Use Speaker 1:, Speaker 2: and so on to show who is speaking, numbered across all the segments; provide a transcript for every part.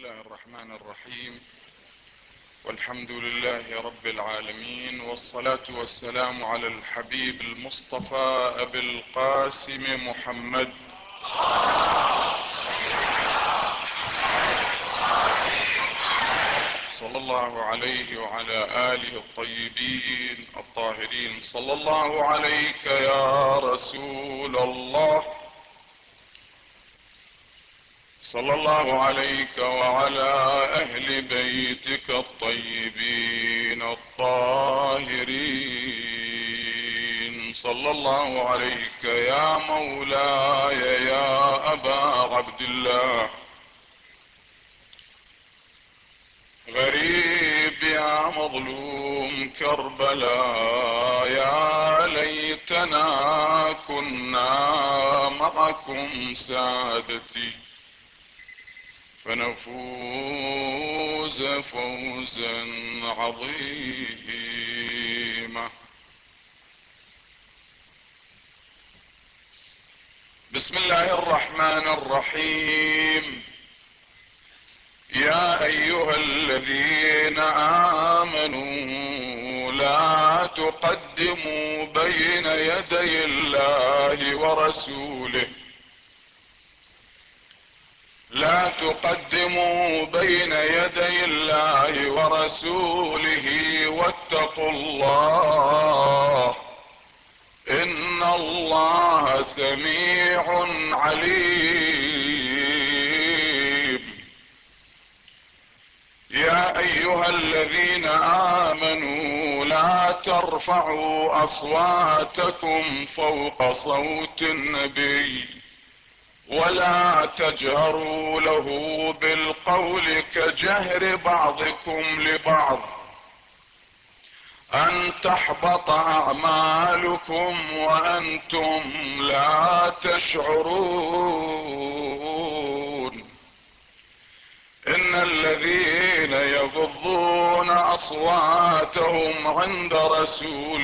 Speaker 1: الله الرحمن الرحيم، والحمد لله رب العالمين، والصلاة والسلام على الحبيب المصطفى أبي القاسم محمد صلى الله عليه وعلى آله الطيبين الطاهرين. صلى الله عليك يا رسول الله، صلى الله عليك وعلى أهل بيتك الطيبين الطاهرين. صلى الله عليك يا مولاي يا أبا عبد الله. غريب يا مظلوم كربلاء، يا ليتنا كنا معكم سادتي فنفوز فوزا عظيما. بسم الله الرحمن الرحيم. يا ايها الذين امنوا لا تقدموا بين يدي الله ورسوله، لا تقدموا بين يدي الله ورسوله واتقوا الله ان الله سميع عليم. يا ايها الذين امنوا لا ترفعوا اصواتكم فوق صوت النبي ولا تجهروا له بالقول كجهر بعضكم لبعض ان تحبط اعمالكم وانتم لا تشعرون. ان الذين يغضون اصواتهم عند رسول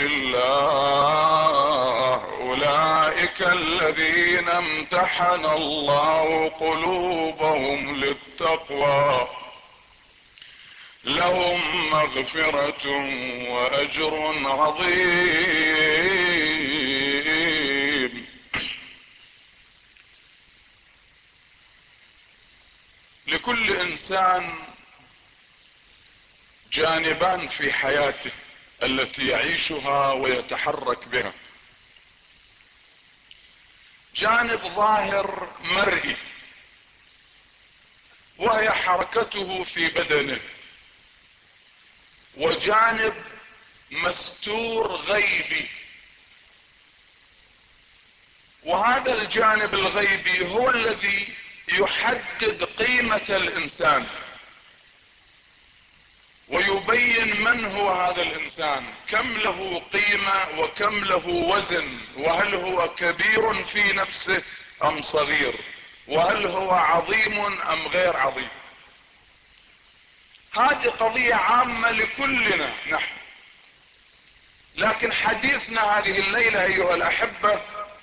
Speaker 1: الله اولئك الذين امتحن الله قلوبهم للتقوى لهم مغفرة واجر عظيم. لكل انسان جانبان في حياته التي يعيشها ويتحرك بها. جانب ظاهر مرئي وهي حركته في بدنه، وجانب مستور غيبي، وهذا الجانب الغيبي هو الذي يحدد قيمة الانسان ويبين من هو هذا الانسان، كم له قيمة وكم له وزن، وهل هو كبير في نفسه ام صغير، وهل هو عظيم ام غير عظيم. هذه قضية عامة لكلنا نحن، لكن حديثنا هذه الليلة ايها الاحبة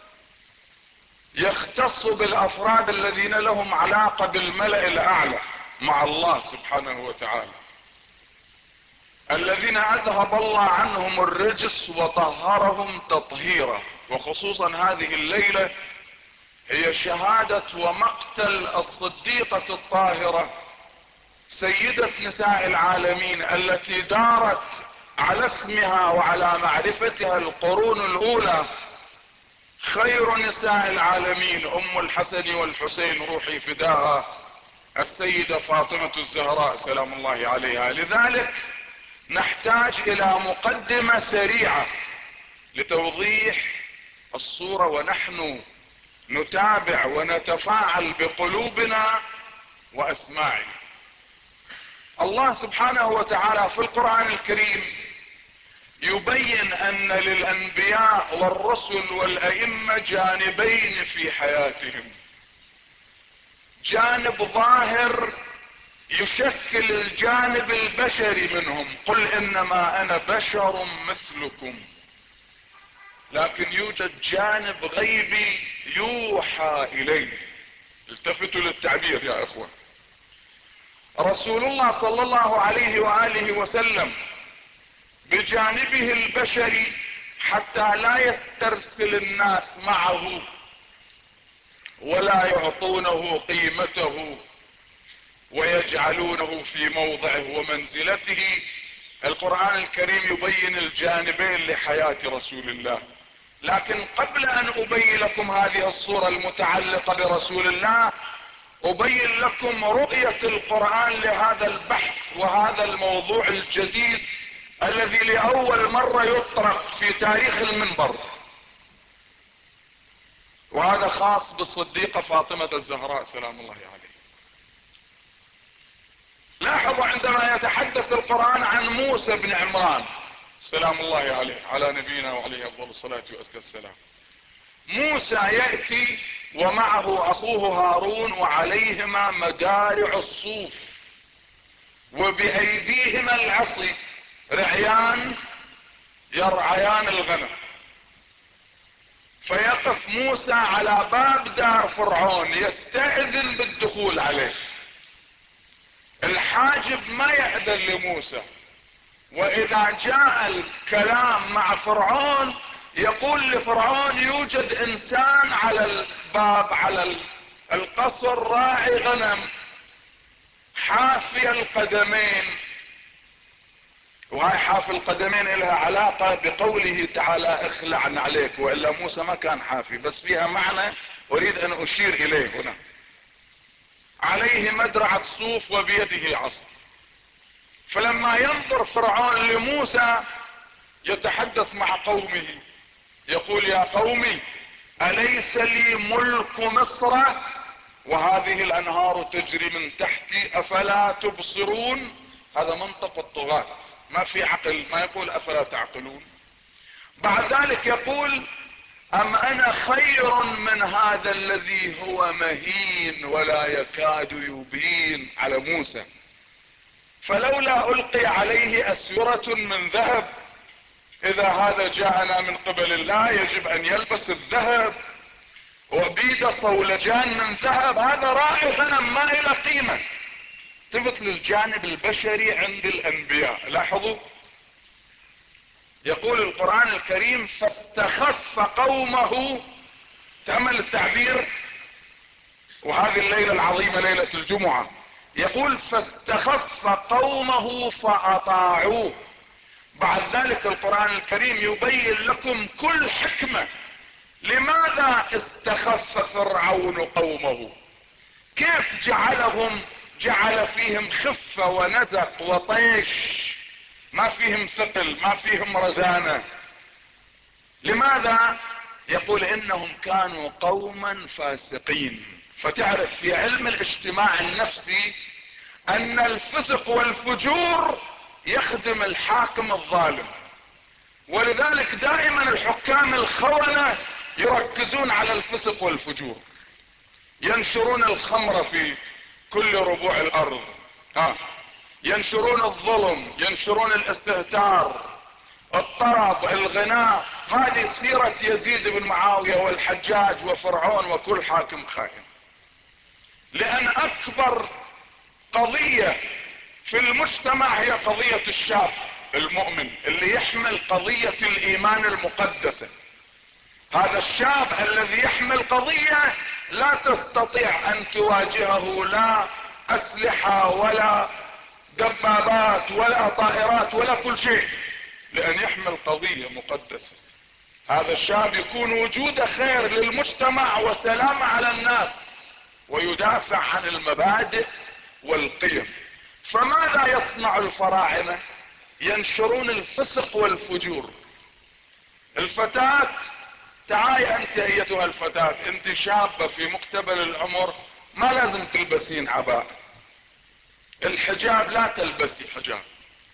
Speaker 1: يختص بالافراد الذين لهم علاقة بالملأ الاعلى مع الله سبحانه وتعالى، الذين اذهب الله عنهم الرجس وطهرهم تطهيرا. وخصوصا هذه الليلة هي شهادة ومقتل الصديقة الطاهرة سيدة نساء العالمين التي دارت على اسمها وعلى معرفتها القرون الاولى، خير نساء العالمين ام الحسن والحسين روحي فداها السيدة فاطمة الزهراء سلام الله عليها. لذلك نحتاج الى مقدمة سريعة لتوضيح الصورة ونحن نتابع ونتفاعل بقلوبنا واسماعنا. الله سبحانه وتعالى في القرآن الكريم يبين ان للانبياء والرسل والائمة جانبين في حياتهم، جانب ظاهر يشكل الجانب البشري منهم، قل انما انا بشر مثلكم، لكن يوجد جانب غيبي يوحى اليه. التفتوا للتعبير يا اخوان. رسول الله صلى الله عليه وآله وسلم بجانبه البشري حتى لا يسترسل الناس معه ولا يعطونه قيمته ويجعلونه في موضعه ومنزلته. القرآن الكريم يبين الجانبين لحياة رسول الله. لكن قبل ان ابين لكم هذه الصورة المتعلقة برسول الله، ابين لكم رؤية القرآن لهذا البحث وهذا الموضوع الجديد الذي لاول مرة يطرق في تاريخ المنبر، وهذا خاص بالصديقة فاطمة الزهراء سلام الله عليها. لاحظوا عندما يتحدث القرآن عن موسى بن عمران سلام الله عليه على نبينا وعليه افضل الصلاة وازكى السلام، موسى يأتي ومعه اخوه هارون وعليهما مدارع الصوف وبايديهما العصي، رعيان يرعيان الغنم. فيقف موسى على باب دار فرعون يستأذن بالدخول عليه. الحاجب ما يأذن لموسى، واذا جاء الكلام مع فرعون يقول لفرعون يوجد انسان على الباب على القصر راعي غنم حافي القدمين، وهاي حافي القدمين لها علاقة بقوله تعالى اخلع عليك، والا موسى ما كان حافي، بس فيها معنى اريد ان اشير اليه هنا. عليه مدرعة صوف وبيده عصا. فلما ينظر فرعون لموسى يتحدث مع قومه يقول يا قومي أليس لي ملك مصر وهذه الأنهار تجري من تحتي أفلا تبصرون؟ هذا منطق الطغاة، ما في عقل، ما يقول أفلا تعقلون. بعد ذلك يقول أم أنا خير من هذا الذي هو مهين ولا يكاد يبين على موسى، فلولا ألقي عليه أسورة من ذهب. إذا هذا جاءنا من قبل الله يجب أن يلبس الذهب، وبيد صولجان من ذهب. هذا راعي غنم ما له قيمة. تفت للجانب البشري عند الأنبياء. لاحظوا يقول القرآن الكريم فاستخف قومه، تأمل التعبير، وهذه الليلة العظيمة ليلة الجمعة، يقول فاستخف قومه فأطاعوه. بعد ذلك القرآن الكريم يبين لكم كل حكمة لماذا استخف فرعون قومه، كيف جعل فيهم خفة ونزق وطيش، ما فيهم ثقل، ما فيهم رزانة. لماذا؟ يقول انهم كانوا قوما فاسقين. فتعرف في علم الاجتماع النفسي ان الفسق والفجور يخدم الحاكم الظالم، ولذلك دائما الحكام الخونة يركزون على الفسق والفجور، ينشرون الخمر في كل ربوع الارض، ينشرون الظلم، ينشرون الاستهتار، الطرب، الغناء. هذه سيرة يزيد بن معاوية والحجاج وفرعون وكل حاكم خائن. لان اكبر قضية في المجتمع هي قضية الشاب المؤمن اللي يحمل قضية الايمان المقدسة. هذا الشاب الذي يحمل قضية لا تستطيع ان تواجهه لا اسلحة ولا دبابات ولا طائرات ولا كل شيء، لان يحمل قضية مقدسة. هذا الشاب يكون وجود خير للمجتمع وسلام على الناس، ويدافع عن المبادئ والقيم. فماذا يصنع الفراعنة؟ ينشرون الفسق والفجور. الفتاة، تعالي انت ايتها الفتاة، انت شابة في مقتبل العمر، ما لازم تلبسين عباء، الحجاب لا تلبسي حجاب،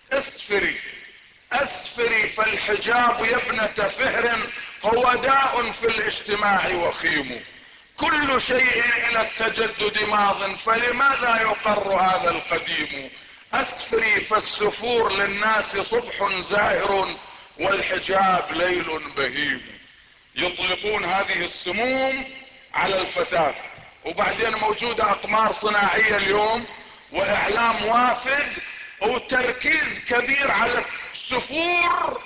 Speaker 1: اسفري فالحجاب يا ابنة فهر هو داء في الاجتماع وخيم، كل شيء الى التجدد ماض فلماذا يقر هذا القديم، اسفري فالسفور للناس صبح زاهر والحجاب ليل بهيم. يطلقون هذه السموم على الفتاة. وبعدين موجودة اقمار صناعية اليوم واعلام وافد وتركيز كبير على السفور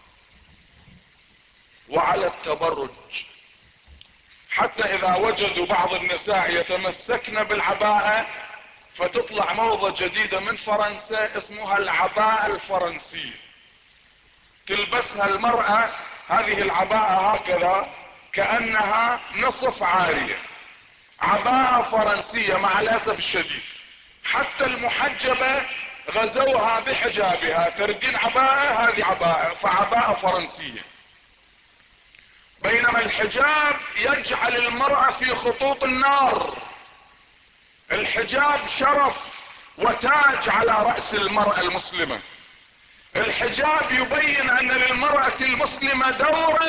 Speaker 1: وعلى التبرج، حتى اذا وجدوا بعض النساء يتمسكن بالعباءة فتطلع موضة جديدة من فرنسا اسمها العباءة الفرنسية. تلبسها المرأة هذه العباءة هكذا كأنها نصف عارية، عباءة فرنسية. مع الأسف الشديد حتى المحجبة غزوها بحجابها، تردين عباءة هذه عباءة، فعباءة فرنسية. بينما الحجاب يجعل المرأة في خطوط النار. الحجاب شرف وتاج على رأس المرأة المسلمة. الحجاب يبين ان للمرأة المسلمة دورا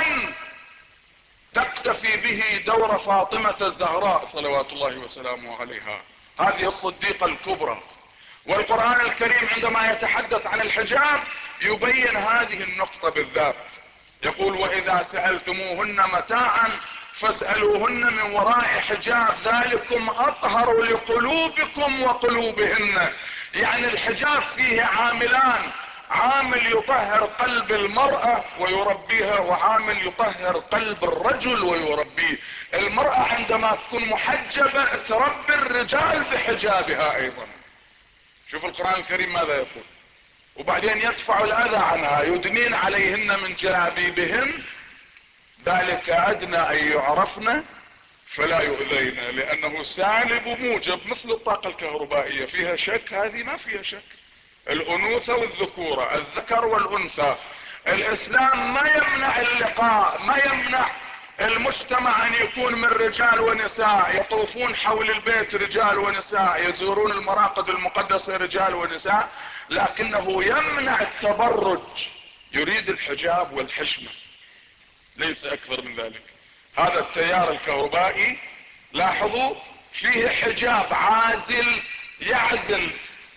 Speaker 1: تقتفي به دور فاطمة الزهراء صلوات الله وسلامه عليها، هذه الصديقة الكبرى. والقرآن الكريم عندما يتحدث عن الحجاب يبين هذه النقطة بالذات، يقول واذا سألتموهن متاعا فاسألوهن من وراء حجاب ذلكم اطهر لقلوبكم وقلوبهن. يعني الحجاب فيه عاملان، عامل يطهر قلب المرأة ويربيها، وعامل يطهر قلب الرجل ويربيه. المرأة عندما تكون محجبة تربي الرجال بحجابها ايضا. شوف القرآن الكريم ماذا يقول، وبعدين يدفع الاذى عنها، يدنين عليهن من جلابيبهن ذلك ادنى ان يعرفن فلا يؤذين، لانه سالب موجب مثل الطاقة الكهربائية، فيها شك؟ هذه ما فيها شك. الانوثة والذكورة، الذكر والانثى. الاسلام ما يمنع اللقاء، ما يمنع المجتمع ان يكون من رجال ونساء، يطوفون حول البيت رجال ونساء، يزورون المراقد المقدسة رجال ونساء، لكنه يمنع التبرج، يريد الحجاب والحشمة، ليس اكثر من ذلك. هذا التيار الكهربائي لاحظوا فيه حجاب عازل، يعزل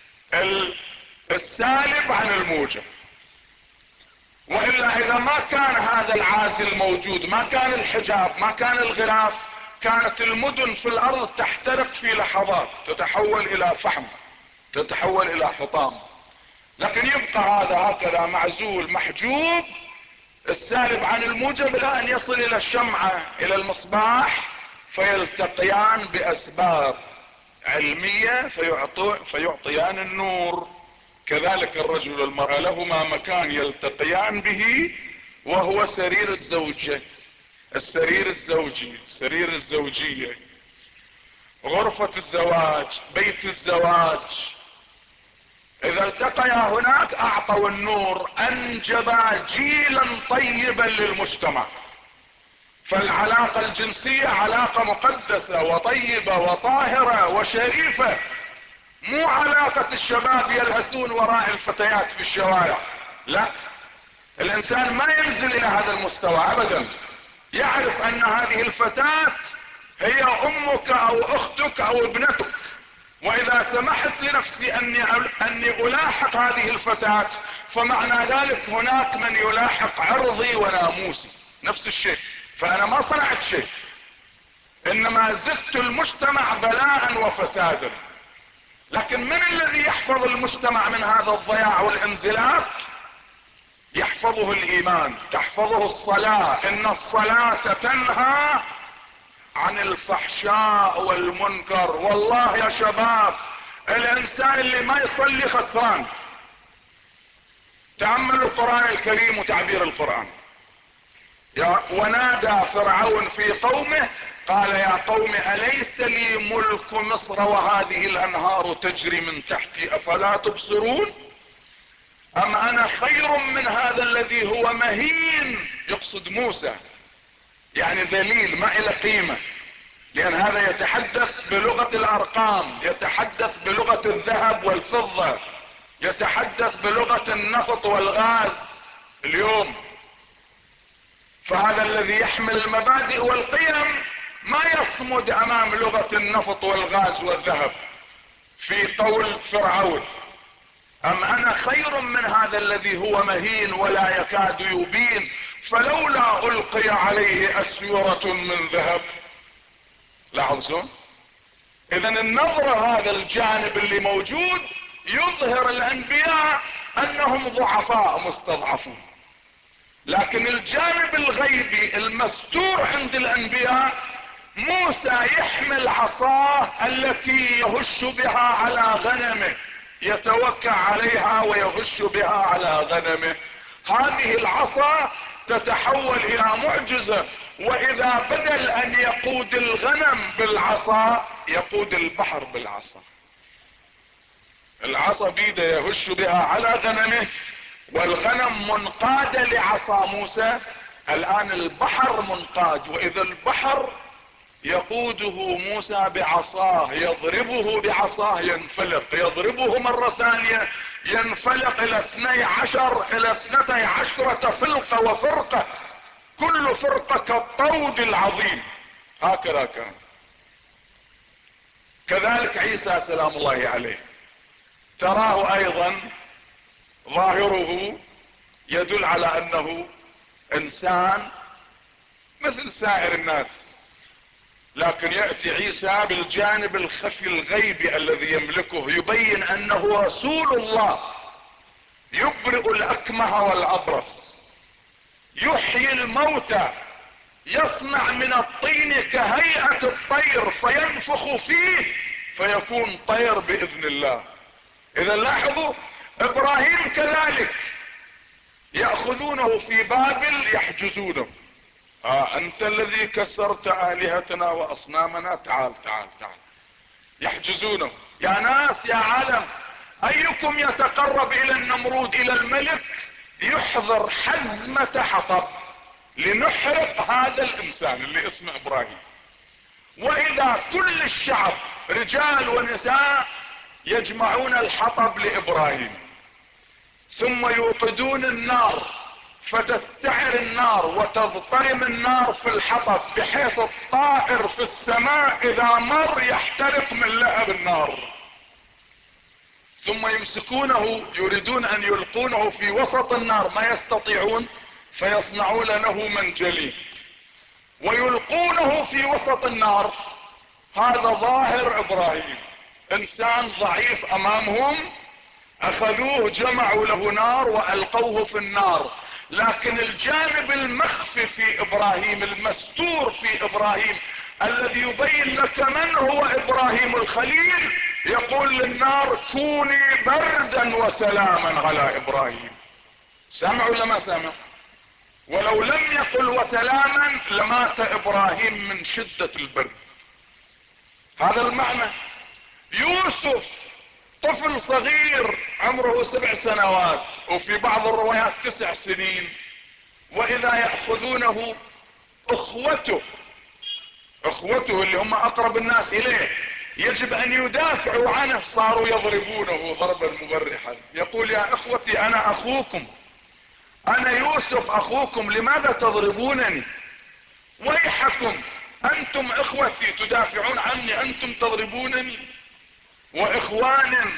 Speaker 1: السالب عن الموجب. والا اذا ما كان هذا العازل موجود، ما كان الحجاب، ما كان الغلاف، كانت المدن في الارض تحترق في لحظات، تتحول الى فحم، تتحول الى حطام. لكن يبقى هذا هكذا معزول محجوب، السالب عن الموجب، الى ان يصل الى الشمعة الى المصباح فيلتقيان باسباب علمية فيعطيان النور. كذلك الرجل والمرأة لهما مكان يلتقيان به وهو سرير الزوجة، السرير الزوجي، سرير الزوجية، غرفة الزواج، بيت الزواج. اذا التقيا هناك اعطوا النور، انجبا جيلا طيبا للمجتمع. فالعلاقة الجنسية علاقة مقدسة وطيبة وطاهرة وشريفة، مو علاقة الشباب يلهثون وراء الفتيات في الشوارع، لا. الانسان ما ينزل الى هذا المستوى ابدا، يعرف ان هذه الفتاة هي امك او اختك او ابنتك، واذا سمحت لنفسي اني الاحق هذه الفتاة فمعنى ذلك هناك من يلاحق عرضي وناموسي، نفس الشيء. فانا ما صنعت شيء، انما زدت المجتمع بلاء وفسادا. لكن من الذي يحفظ المجتمع من هذا الضياع والانزلاق؟ يحفظه الايمان، تحفظه الصلاة. ان الصلاة تنهى عن الفحشاء والمنكر. والله يا شباب الانسان اللي ما يصلي خسران. تأملوا القرآن الكريم وتعبير القرآن. ونادى فرعون في قومه قال يا قوم أليس لي ملك مصر وهذه الأنهار تجري من تحتي أفلا تبصرون أم أنا خير من هذا الذي هو مهين، يقصد موسى، يعني ذليل ما إلى قيمة، لأن هذا يتحدث بلغة الأرقام، يتحدث بلغة الذهب والفضة، يتحدث بلغة النفط والغاز اليوم. فهذا الذي يحمل المبادئ والقيم ما يصمد امام لغة النفط والغاز والذهب. في قول فرعون ام انا خير من هذا الذي هو مهين ولا يكاد يبين فلولا القي عليه اسورة من ذهب. لاحظوا اذا النظرة هذا الجانب اللي موجود يظهر الانبياء انهم ضعفاء مستضعفون، لكن الجانب الغيبي المستور عند الانبياء موسى يحمل عصاه التي يهش بها على غنمه، يتوكع عليها ويهش بها على غنمه. هذه العصا تتحول الى معجزة، واذا بدل ان يقود الغنم بالعصا يقود البحر بالعصا. العصا بيده يهش بها على غنمه، والغنم منقادة لعصا موسى. الان البحر منقاد، واذا البحر يقوده موسى بعصاه، يضربه بعصاه ينفلق، يضربه مرة ثانية ينفلق الى 12 فلقة وفرقة، كل فرقة كالطود العظيم. هكذا كان. كذلك عيسى سلام الله عليه، تراه ايضا ظاهره يدل على انه انسان مثل سائر الناس، لكن يأتي عيسى بالجانب الخفي الغيبي الذي يملكه، يبين انه رسول الله، يبرئ الاكمه والابرص، يحيي الموتى، يصنع من الطين كهيئة الطير فينفخ فيه فيكون طير باذن الله. اذا لاحظوا ابراهيم كذلك، يأخذونه في بابل يحجزونه. انت الذي كسرت الهتنا واصنامنا، تعال تعال تعال. يحجزونه. يا ناس يا عالم، ايكم يتقرب الى النمرود الى الملك يحضر حزمة حطب لنحرق هذا الانسان اللي اسمه ابراهيم. واذا كل الشعب رجال ونساء يجمعون الحطب لابراهيم، ثم يوقدون النار فتستعر النار وتضطرم النار في الحطب، بحيث الطائر في السماء اذا مر يحترق من لهب النار. ثم يمسكونه يريدون ان يلقونه في وسط النار، ما يستطيعون، فيصنعون له منجلي ويلقونه في وسط النار. هذا ظاهر ابراهيم، انسان ضعيف امامهم، اخذوه جمعوا له نار والقوه في النار. لكن الجانب المخفي في ابراهيم، المستور في ابراهيم، الذي يبين لك من هو ابراهيم الخليل، يقول للنار كوني بردا وسلاما على ابراهيم. سمع ولا ما سمع؟ ولو لم يقل وسلاما لمات ابراهيم من شدة البرد. هذا المعنى. يوسف طفل صغير عمره 7 سنوات، وفي بعض الروايات 9 سنين، واذا يأخذونه اخوته اللي هم اقرب الناس اليه يجب ان يدافعوا عنه، صاروا يضربونه ضربا مبرحا. يقول يا اخوتي انا اخوكم، انا يوسف اخوكم، لماذا تضربونني؟ ويحكم، انتم اخوتي تدافعون عني، انتم تضربونني. واخوان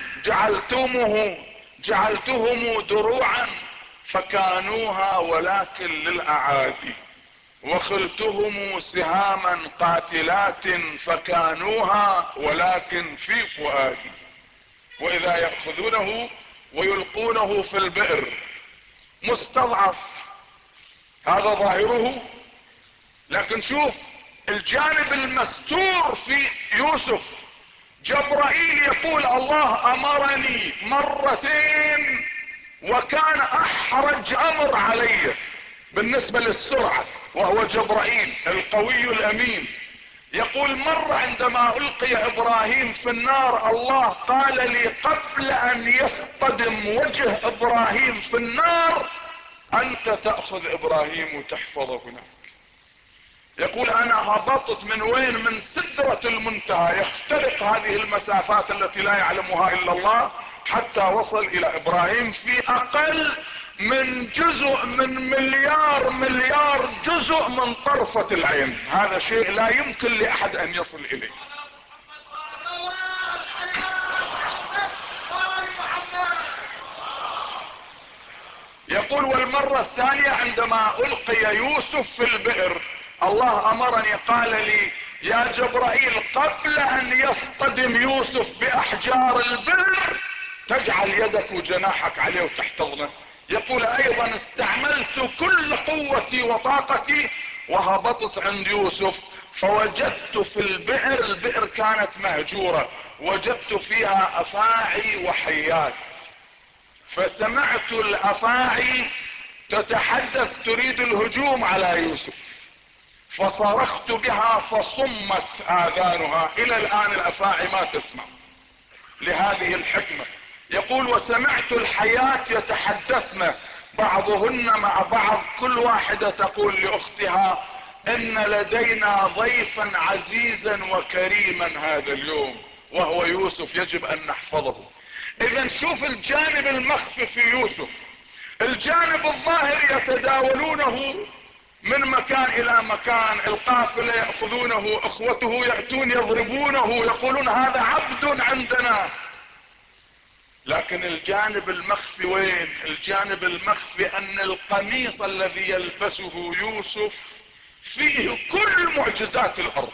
Speaker 1: جعلتهم دروعا فكانوها ولكن للاعادي، وخلتهم سهاما قاتلات فكانوها ولكن في فؤادي. واذا يأخذونه ويلقونه في البئر مستضعف، هذا ظاهره. لكن شوف الجانب المستور في يوسف. جبرائيل يقول الله امرني مرتين وكان احرج امر علي بالنسبة للسرعة، وهو جبرائيل القوي الامين. يقول مرة عندما القي ابراهيم في النار، الله قال لي قبل ان يصطدم وجه ابراهيم في النار انت تأخذ ابراهيم وتحفظه هناك. يقول انا هبطت من وين؟ من سدرة المنتهى، يخترق هذه المسافات التي لا يعلمها الا الله، حتى وصل الى ابراهيم في اقل من جزء من مليار جزء من طرفة العين. هذا شيء لا يمكن لاحد ان يصل اليه. يقول والمرة الثانية عندما القي يوسف في البئر، الله امرني قال لي يا جبرائيل قبل ان يصطدم يوسف باحجار البئر تجعل يدك وجناحك عليه وتحتضنه. يقول ايضا استعملت كل قوتي وطاقتي وهبطت عند يوسف فوجدت في البئر كانت مهجورة، وجدت فيها افاعي وحيات، فسمعت الافاعي تتحدث تريد الهجوم على يوسف، فصرخت بها فصمت اذانها. الى الان الافاعي ما تسمع لهذه الحكمة. يقول وسمعت الحيات يتحدثن بعضهن مع بعض، كل واحدة تقول لاختها ان لدينا ضيفا عزيزا وكريما هذا اليوم وهو يوسف، يجب ان نحفظه. اذا شوف الجانب المخفي في يوسف. الجانب الظاهر يتداولونه من مكان الى مكان، القافلة يأخذونه، اخوته يأتون يضربونه يقولون هذا عبد عندنا. لكن الجانب المخفي وين؟ الجانب المخفي ان القميص الذي يلبسه يوسف فيه كل معجزات الارض.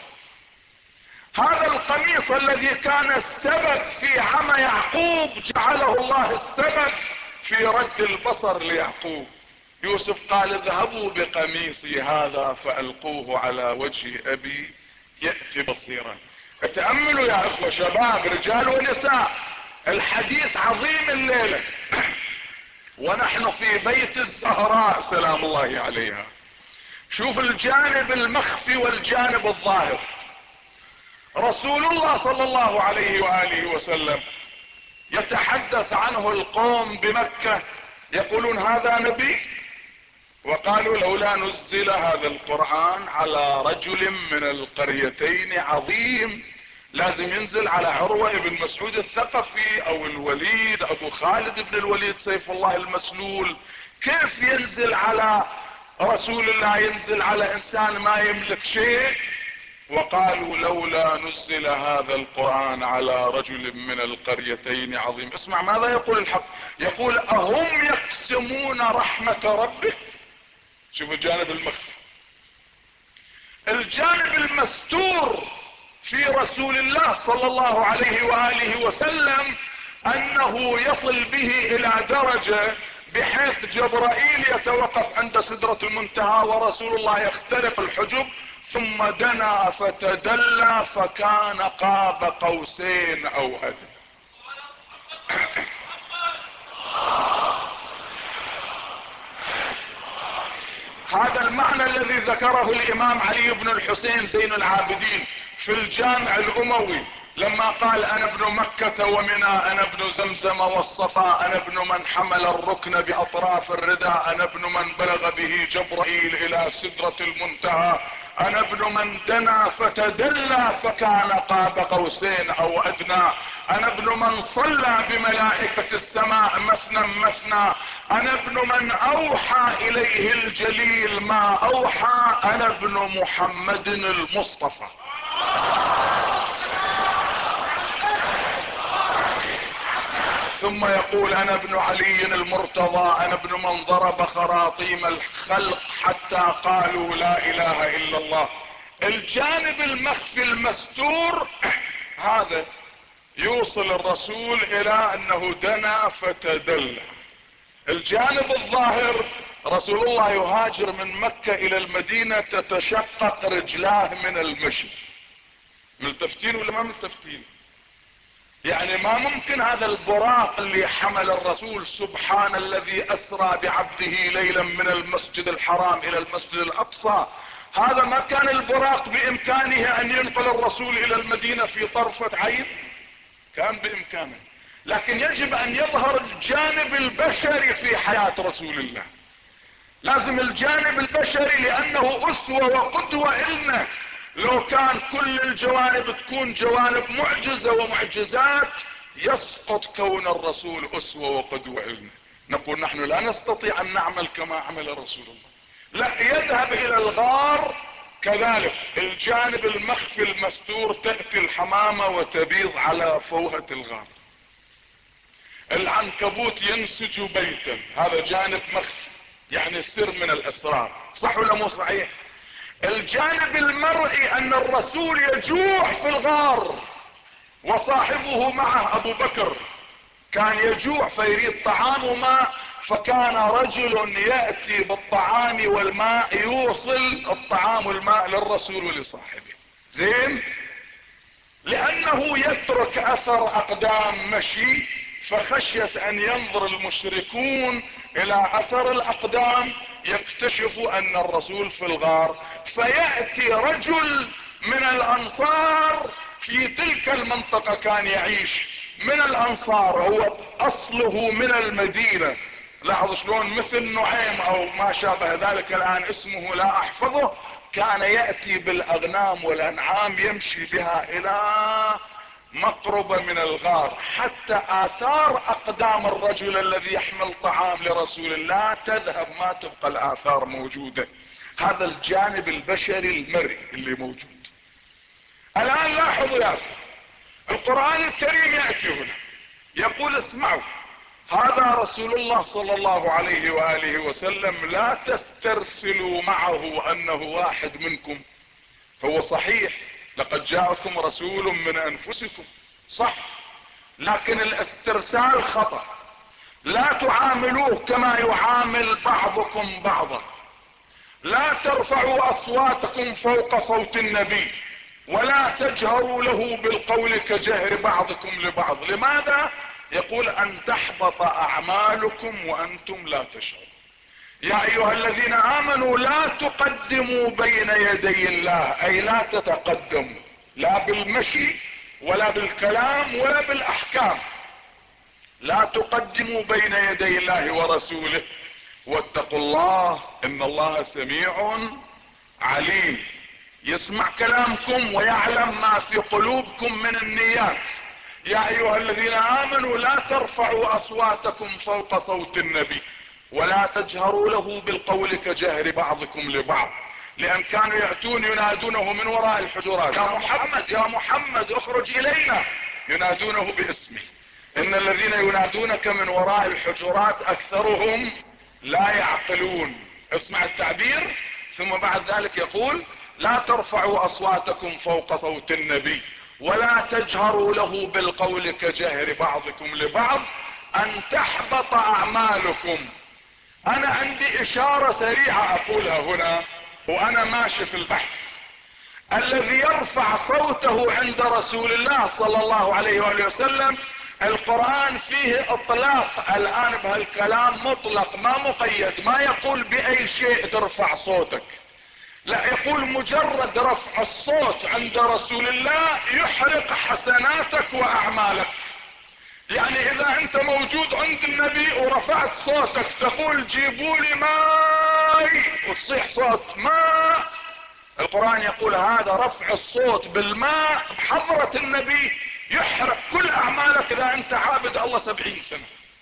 Speaker 1: هذا القميص الذي كان السبب في عمى يعقوب جعله الله السبب في رد البصر ليعقوب. يوسف قال اذهبوا بقميصي هذا فألقوه على وجه ابي يأتي بصيرا. تأملوا يا اخوة، شباب رجال ونساء، الحديث عظيم الليلة ونحن في بيت الزهراء سلام الله عليها. شوف الجانب المخفي والجانب الظاهر. رسول الله صلى الله عليه وآله وسلم يتحدث عنه القوم بمكة يقولون هذا نبي، وقالوا لولا نزل هذا القرآن على رجل من القريتين عظيم. لازم ينزل على عروة ابن مسعود الثقفي او الوليد ابو خالد بن الوليد سيف الله المسلول. كيف ينزل على رسول الله؟ ينزل على انسان ما يملك شيء. وقالوا لولا نزل هذا القرآن على رجل من القريتين عظيم. اسمع ماذا يقول الحق، يقول اهم يقسمون رحمة ربك. شوف الجانب المخفي. الجانب المستور في رسول الله صلى الله عليه وآله وسلم انه يصل به الى درجة بحيث جبرائيل يتوقف عند سدرة المنتهى ورسول الله يخترق الحجب ثم دنا فتدلى فكان قاب قوسين او ادنى. هذا المعنى الذي ذكره الامام علي بن الحسين زين العابدين في الجامع الاموي لما قال انا ابن مكة ومنى، انا ابن زمزم والصفا، انا ابن من حمل الركن باطراف الردى، انا ابن من بلغ به جبرائيل الى سدرة المنتهى، انا ابن من دنا فتدلى فكان قاب قوسين او ادنى، انا ابن من صلى بملائكة السماء مثنى مثنى، انا ابن من اوحى اليه الجليل ما اوحى، انا ابن محمد المصطفى. ثم يقول انا ابن علي المرتضى، انا ابن من ضرب خراطيم الخلق حتى قالوا لا اله الا الله. الجانب المخفي المستور هذا يوصل الرسول الى انه دنا فتدلى. الجانب الظاهر رسول الله يهاجر من مكة الى المدينة تتشقق رجلاه من المشي. ملتفتين ولا ما ملتفتين؟ يعني ما ممكن هذا البراق اللي حمل الرسول، سبحان الذي اسرى بعبده ليلا من المسجد الحرام الى المسجد الاقصى، هذا ما كان البراق بامكانه ان ينقل الرسول الى المدينة في طرفة عين؟ كان بامكانه. لكن يجب ان يظهر الجانب البشري في حياة رسول الله. لازم الجانب البشري لانه اسوة وقدوة لنا. لو كان كل الجوانب تكون جوانب معجزة ومعجزات يسقط كون الرسول اسوة وقدوة لنا. نقول نحن لا نستطيع ان نعمل كما عمل رسول الله. لا، يذهب الى الغار كذلك. الجانب المخفي المستور تأتي الحمامة وتبيض على فوهة الغار. العنكبوت ينسج بيتا، هذا جانب مخفي يعني سر من الاسرار. صح ولا مو صحيح؟ الجانب المرئي ان الرسول يجوع في الغار وصاحبه معه ابو بكر، كان يجوع فيريد طعام وماء، فكان رجل يأتي بالطعام والماء يوصل الطعام والماء للرسول ولصاحبه. زين، لانه يترك اثر اقدام مشي، فخشية ان ينظر المشركون الى اثر الاقدام يكتشفوا ان الرسول في الغار، فيأتي رجل من الانصار في تلك المنطقة كان يعيش من الانصار، هو اصله من المدينة، لاحظوا شلون، مثل نعيم او ما شابه ذلك، الان اسمه لا احفظه، كان يأتي بالاغنام والانعام يمشي بها الى مقربة من الغار، حتى اثار اقدام الرجل الذي يحمل طعام لرسول الله تذهب، ما تبقى الاثار موجودة. هذا الجانب البشري المرئي اللي موجود. الان لاحظوا يا اخي، القرآن الكريم يأتي هنا يقول اسمعوا، هذا رسول الله صلى الله عليه وآله وسلم، لا تسترسلوا معه انه واحد منكم. هو صحيح لقد جاءكم رسول من انفسكم، صح، لكن الاسترسال خطأ. لا تعاملوه كما يعامل بعضكم بعضا. لا ترفعوا اصواتكم فوق صوت النبي ولا تجهروا له بالقول كجهر بعضكم لبعض. لماذا؟ يقول ان تحبط اعمالكم وانتم لا تشعرون. يا ايها الذين امنوا لا تقدموا بين يدي الله، اي لا تتقدموا لا بالمشي ولا بالكلام ولا بالاحكام. لا تقدموا بين يدي الله ورسوله واتقوا الله ان الله سميع عليم. يسمع كلامكم ويعلم ما في قلوبكم من النيات. يا ايها الذين امنوا لا ترفعوا اصواتكم فوق صوت النبي ولا تجهروا له بالقول كجهر بعضكم لبعض، لان كانوا يأتون ينادونه من وراء الحجرات، يا محمد يا محمد اخرج الينا، ينادونه باسمه. ان الذين ينادونك من وراء الحجرات اكثرهم لا يعقلون. اسمع التعبير، ثم بعد ذلك يقول لا ترفعوا اصواتكم فوق صوت النبي ولا تجهروا له بالقول كجهر بعضكم لبعض ان تحبط اعمالكم. انا عندي اشارة سريعة اقولها هنا وانا ماشي في البحث. الذي يرفع صوته عند رسول الله صلى الله عليه وآله وسلم، القرآن فيه اطلاق الان بهالكلام، مطلق ما مقيد، ما يقول باي شيء ترفع صوتك، لا، يقول مجرد رفع الصوت عند رسول الله يحرق حسناتك واعمالك. يعني اذا انت موجود عند النبي ورفعت صوتك تقول جيبوا لي ماء وتصيح صوت ماء، القرآن يقول هذا رفع الصوت بالماء بحضرة النبي يحرق كل اعمالك اذا انت عابد الله 70 سنة.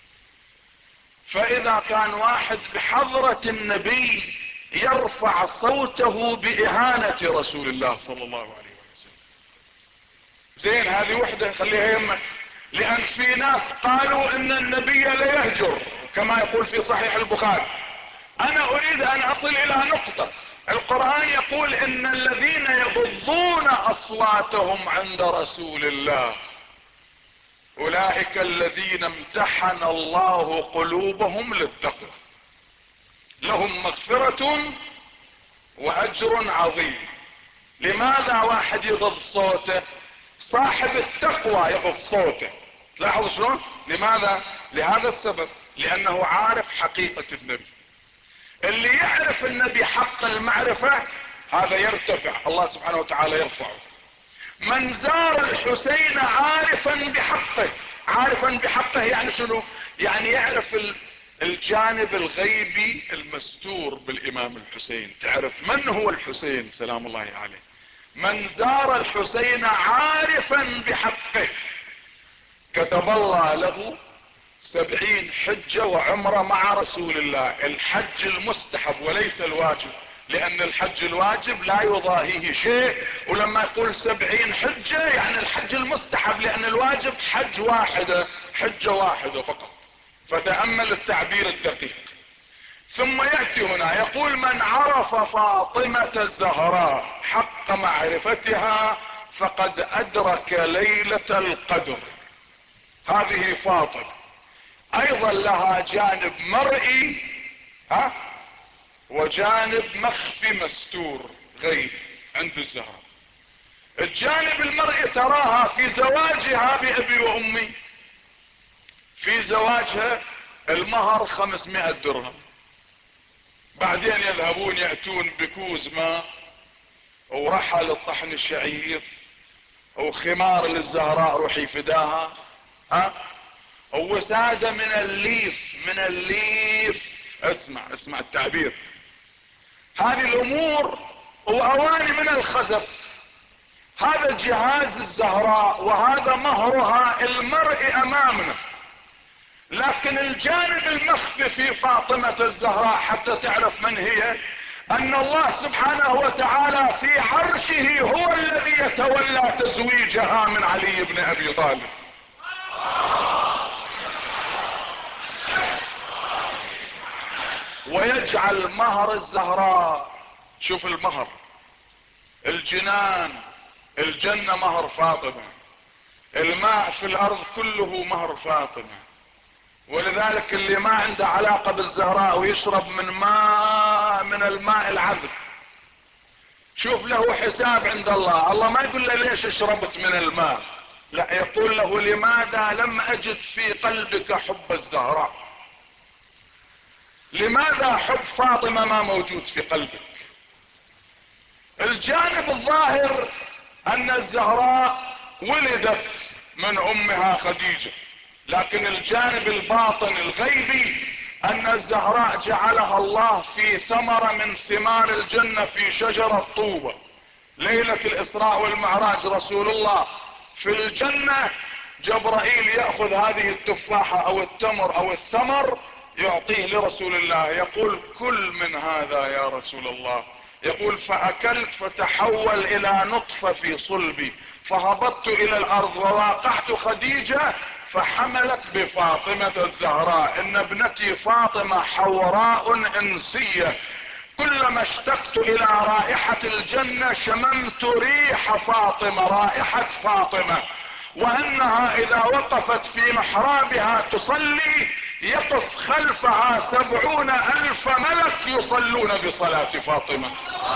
Speaker 1: فاذا كان واحد بحضرة النبي يرفع صوته باهانة رسول الله صلى الله عليه وسلم، زين، هذه وحدة خليها يمك. لان في ناس قالوا ان النبي لا يهجر كما يقول في صحيح البخاري. انا اريد ان اصل الى نقطة، القرآن يقول ان الذين يغضون اصواتهم عند رسول الله اولئك الذين امتحن الله قلوبهم للتقوى لهم مغفرة واجر عظيم. لماذا واحد يغض صوته؟ صاحب التقوى يغض صوته. لاحظوا شلون؟ لماذا؟ لهذا السبب، لانه عارف حقيقة النبي. اللي يعرف النبي حق المعرفة هذا يرتفع، الله سبحانه وتعالى يرفعه. من زار الحسين عارفا بحقه، عارفا بحقه يعني شنو؟ يعني يعرف الجانب الغيبي المستور بالامام الحسين، تعرف من هو الحسين سلام الله عليه. من زار الحسين عارفا بحقه كتب الله له 70 حجة وعمرة مع رسول الله، الحج المستحب وليس الواجب، لان الحج الواجب لا يضاهيه شيء، ولما يقول 70 حجة يعني الحج المستحب، لان الواجب حج واحدة، حجة واحدة فقط. فتأمل التعبير الدقيق. ثم يأتي هنا يقول من عرف فاطمة الزهراء حق معرفتها فقد ادرك ليلة القدر. هذه فاطمة ايضا لها جانب مرئي وجانب مخفي مستور غيب عند الزهراء. الجانب المرئي تراها في زواجها بأبي وأمي، في زواجها المهر 500 درهم، بعدين يذهبون يأتون بكوز ماء ورحى للطحن الشعير وخمار للزهراء روحي فداها ووسادة من الليف. اسمع التعبير. هذه الامور واواني من الخزف. هذا جهاز الزهراء وهذا مهرها المرئي امامنا. لكن الجانب المخفي في فاطمة الزهراء حتى تعرف من هي، ان الله سبحانه وتعالى في عرشه هو الذي يتولى تزويجها من علي بن ابي طالب. ويجعل مهر الزهراء، شوف المهر، الجنان الجنة مهر فاطمة، الماء في الارض كله مهر فاطمة. ولذلك اللي ما عنده علاقة بالزهراء ويشرب من الماء العذب، شوف له حساب عند الله. الله ما يقول له ليش شربت من الماء، لا، يقول له لماذا لم اجد في قلبك حب الزهراء؟ لماذا حب فاطمة ما موجود في قلبك؟ الجانب الظاهر ان الزهراء ولدت من امها خديجة، لكن الجانب الباطن الغيبي ان الزهراء جعلها الله في ثمرة من ثمار الجنة في شجرة طوبة. ليلة الاسراء والمعراج رسول الله في الجنة، جبرائيل يأخذ هذه التفاحة او التمر او الثمر يعطيه لرسول الله، يقول كل من هذا يا رسول الله. يقول فاكلت فتحول الى نطفة في صلبي، فهبطت الى الارض وواقعت خديجة فحملت بفاطمة الزهراء. ان ابنتي فاطمة حوراء انسية، كلما اشتقت الى رائحة الجنة شممت ريح فاطمة، رائحة فاطمة. وانها اذا وقفت في محرابها تصلي يقف خلفها 70,000 ملك يصلون بصلاة فاطمة.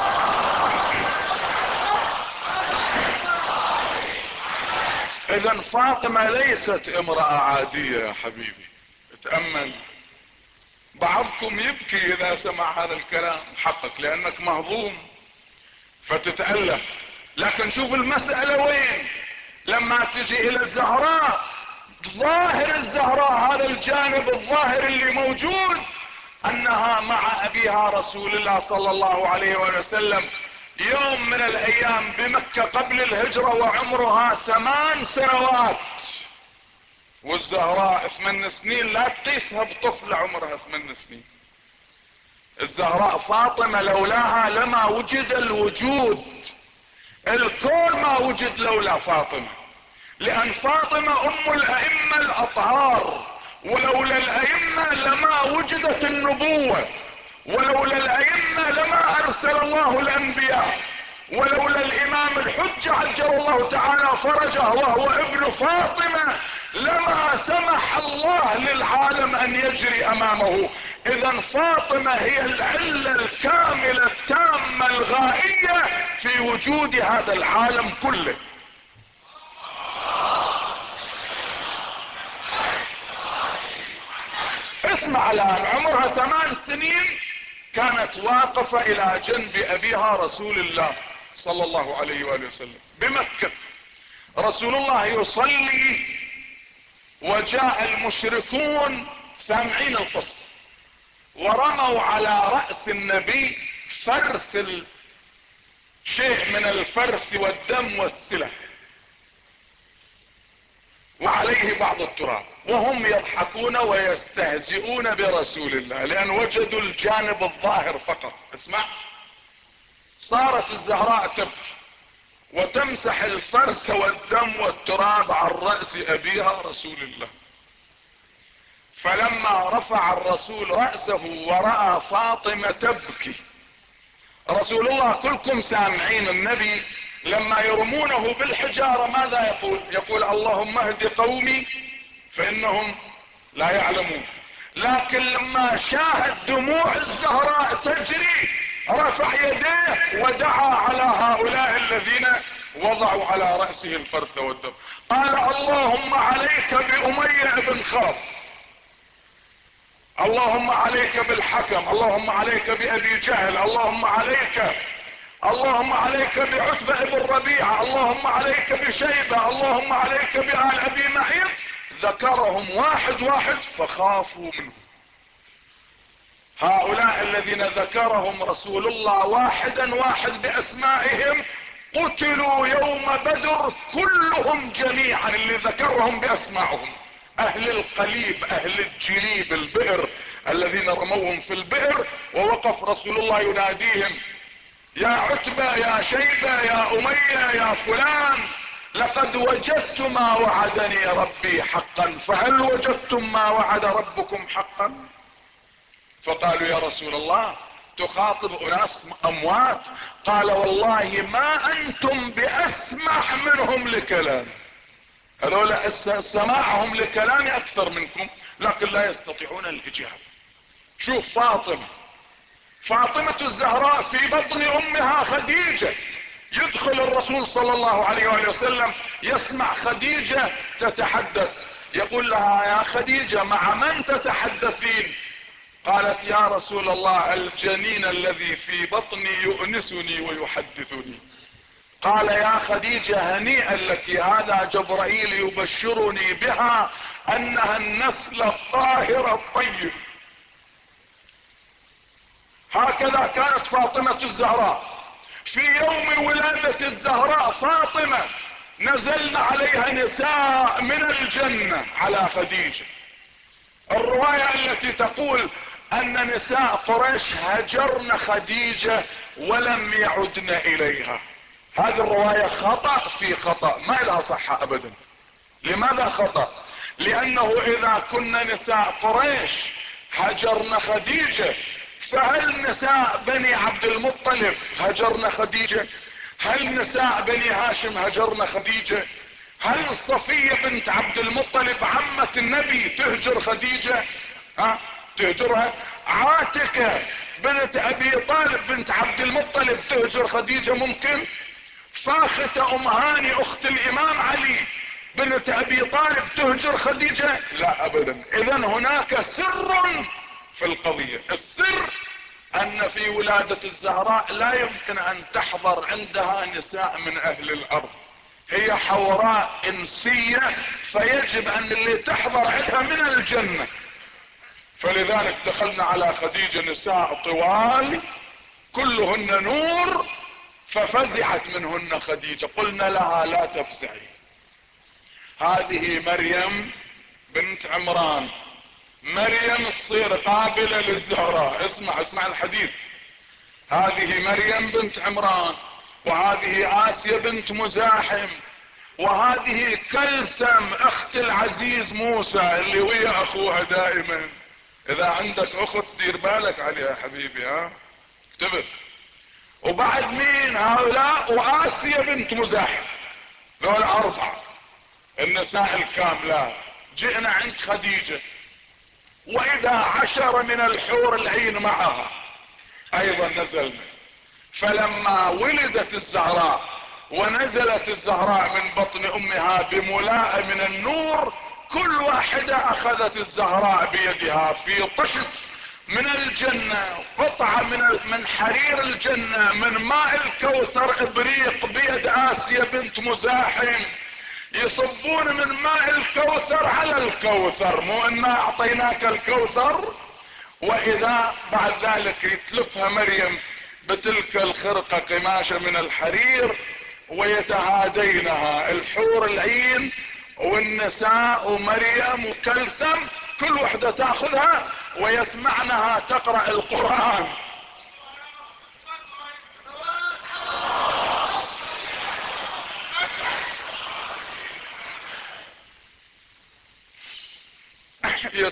Speaker 1: اذا فاطمة ليست امرأة عادية يا حبيبي. اتأمل. بعضكم يبكي اذا سمع هذا الكلام حقك لانك مهضوم فتتألم، لكن شوف المسألة وين. لما تجي الى الزهراء، ظاهر الزهراء، هذا الجانب الظاهر اللي موجود، انها مع ابيها رسول الله صلى الله عليه وسلم يوم من الايام بمكة قبل الهجرة وعمرها 8 سنوات، والزهراء 8 سنين لا تقيسها بطفلة عمرها 8 سنين. الزهراء فاطمة لولاها لما وجد الوجود، الكون ما وجد لولا فاطمة، لان فاطمة ام الائمة الاطهار، ولولا الائمة لما وجدت النبوة، ولولا الائمة لما ارسل الله الانبياء، ولولا الامام الحجة عجل الله تعالى فرجه وهو ابن فاطمة لما سمح الله للعالم ان يجري امامه. اذا فاطمة هي العلة الكاملة التامة الغائية في وجود هذا العالم كله. اسمع الان، عمرها 8 سنين كانت واقفة الى جنب ابيها رسول الله صلى الله عليه وآله وسلم بمكة. رسول الله يصلي وجاء المشركون سامعين القصة ورموا على رأس النبي شيء من الفرث والدم والسلح وعليه بعض التراب، وهم يضحكون ويستهزئون برسول الله لان وجدوا الجانب الظاهر فقط. اسمع، صارت الزهراء تبكي وتمسح الفرث والدم والتراب عن رأس ابيها رسول الله. فلما رفع الرسول رأسه ورأى فاطمة تبكي، رسول الله كلكم سامعين النبي لما يرمونه بالحجارة ماذا يقول؟ يقول اللهم اهد قومي فانهم لا يعلمون. لكن لما شاهد دموع الزهراء تجري رفع يديه ودعا على هؤلاء الذين وضعوا على رأسه الفرث والدم، قال اللهم عليك بأمية بن خلف، اللهم عليك بالحكم، اللهم عليك بأبي جهل، اللهم عليك بعتبة بن ربيعة، اللهم عليك بشيبة، اللهم عليك بآل أبي معيط. ذكرهم واحد واحد فخافوا منه. هؤلاء الذين ذكرهم رسول الله واحدا واحد بأسمائهم قتلوا يوم بدر كلهم جميعا، اللي ذكرهم بأسمائهم، اهل القليب، اهل الجليب، البئر، الذين رموهم في البئر ووقف رسول الله يناديهم يا عتبة يا شيبة يا أمية يا فلان لقد وجدت ما وعدني ربي حقا، فهل وجدتم ما وعد ربكم حقا؟ فقالوا يا رسول الله تخاطب اناس اموات، قال والله ما انتم باسمع منهم لكلام، هذول سماعهم لكلامي اكثر منكم لكن لا يستطيعون الاجابة. شوف فاطمة الزهراء في بطن امها خديجة، يدخل الرسول صلى الله عليه وآله وسلم يسمع خديجة تتحدث، يقول لها يا خديجة مع من تتحدثين؟ قالت يا رسول الله الجنين الذي في بطني يؤنسني ويحدثني. قال يا خديجة هنيئا لك، هذا جبرائيل يبشرني بها انها النسل الطاهر الطيب. هكذا كانت فاطمة الزهراء. في يوم ولادة الزهراء فاطمة نزلن عليها نساء من الجنة على خديجة. الرواية التي تقول ان نساء قريش هجرن خديجة ولم يعدن اليها، هذه الرواية خطأ في خطأ، ما لها صحة ابدا. لماذا خطأ؟ لانه اذا كنا نساء قريش هجرن خديجة فهل نساء بني عبد المطلب هجرن خديجة؟ هل نساء بني هاشم هجرن خديجة؟ هل صفية بنت عبد المطلب عمة النبي تهجر خديجة؟ تهجرها؟ عاتكة بنت ابي طالب بنت عبد المطلب تهجر خديجة؟ ممكن. فاختة ام هاني اخت الامام علي بنت ابي طالب تهجر خديجة؟ لا ابدا. اذا هناك سر في القضية. السر ان في ولادة الزهراء لا يمكن ان تحضر عندها نساء من اهل الارض، هي حوراء انسية، فيجب ان اللي تحضر عندها من الجنة. فلذلك دخلنا على خديجة نساء طوال كلهن نور، ففزعت منهن خديجة، قلنا لها لا تفزعي، هذه مريم بنت عمران، مريم تصير قابلة للزهراء. اسمع الحديث، هذه مريم بنت عمران، وهذه آسيا بنت مزاحم، وهذه كلثم اخت العزيز موسى اللي ويا اخوها دائما. اذا عندك اخت دير بالك عليها حبيبي، اكتبت. وبعد مين هؤلاء؟ وآسيا بنت مزاحم. ذول اربعة النساء الكاملات. جئنا عند خديجة واذا 10 من الحور العين معها ايضا نزلنا. فلما ولدت الزهراء ونزلت الزهراء من بطن امها بملاء من النور، كل واحدة اخذت الزهراء بيدها في طشت من الجنة، قطعة من حرير الجنة، من ماء الكوثر ابريق بيد آسيا بنت مزاحم، يصبون من ماء الكوثر على الكوثر، مو انا اعطيناك الكوثر. واذا بعد ذلك يتلفها مريم بتلك الخرقة قماشة من الحرير ويتهادينها الحور العين والنساء ومريم وكلثم، كل وحدة تاخذها ويسمعنها تقرأ القرآن.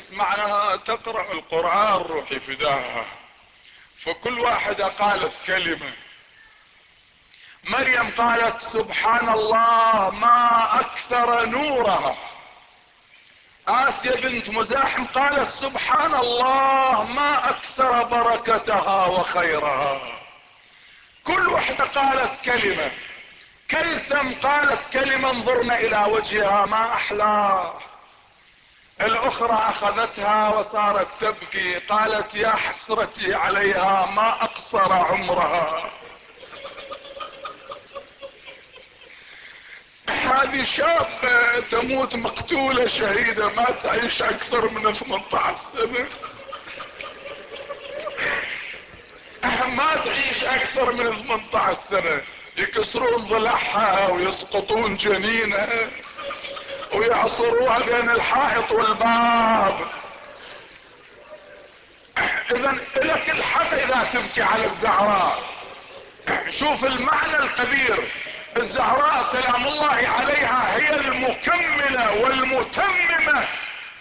Speaker 1: يسمعنها تقرأ القرآن روحي فداها. فكل واحدة قالت كلمة. مريم قالت سبحان الله ما اكثر نورها. آسيا بنت مزاحم قالت سبحان الله ما اكثر بركتها وخيرها. كل واحدة قالت كلمة. كلثم قالت كلمة انظرنا الى وجهها ما احلاه. الاخرى اخذتها وصارت تبكي قالت يا حسرتي عليها ما اقصر عمرها. هذه شابة تموت مقتولة شهيدة ما تعيش اكثر من 18 سنة. ما تعيش اكثر من 18 سنة. يكسرون ضلعها ويسقطون جنينها ويعصروها بين الحائط والباب. اذا لك الحق اذا تبكي على الزهراء. شوف المعنى الكبير. الزهراء سلام الله عليها هي المكملة والمتممة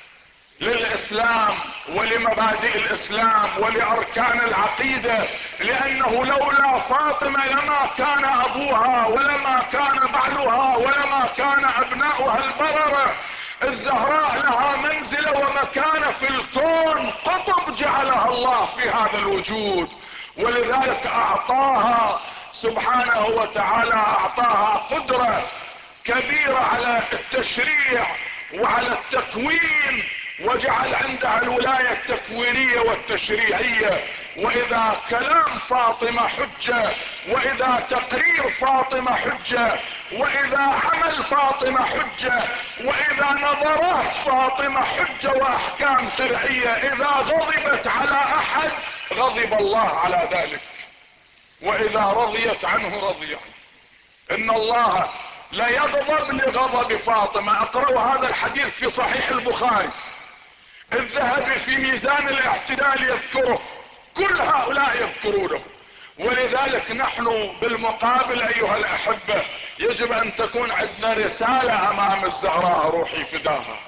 Speaker 1: للاسلام ولمبادئ الاسلام ولاركان العقيدة. لانه لولا فاطمة لما كان ابوها ولما كان بعلها ولما كان ابناؤها البررة. الزهراء لها منزلة ومكانة في الكون، قطب جعلها الله في هذا الوجود. ولذلك اعطاها سبحانه وتعالى اعطاها قدرة كبيرة على التشريع وعلى التكوين، وجعل عندها الولاية التكوينية والتشريعية. واذا كلام فاطمة حجة، واذا تقرير فاطمة حجة، واذا عمل فاطمة حجة، واذا نظرات فاطمة حجة واحكام شرعية. اذا غضبت على احد غضب الله على ذلك، واذا رضيت عنه رضي عنه. ان الله لا يغضب لغضب فاطمة. اقرأوا هذا الحديث في صحيح البخاري. الذهبي في ميزان الاعتدال يذكره، كل هؤلاء يذكرونه. ولذلك نحن بالمقابل ايها الاحبة يجب ان تكون عندنا رسالة امام الزهراء روحي فداها.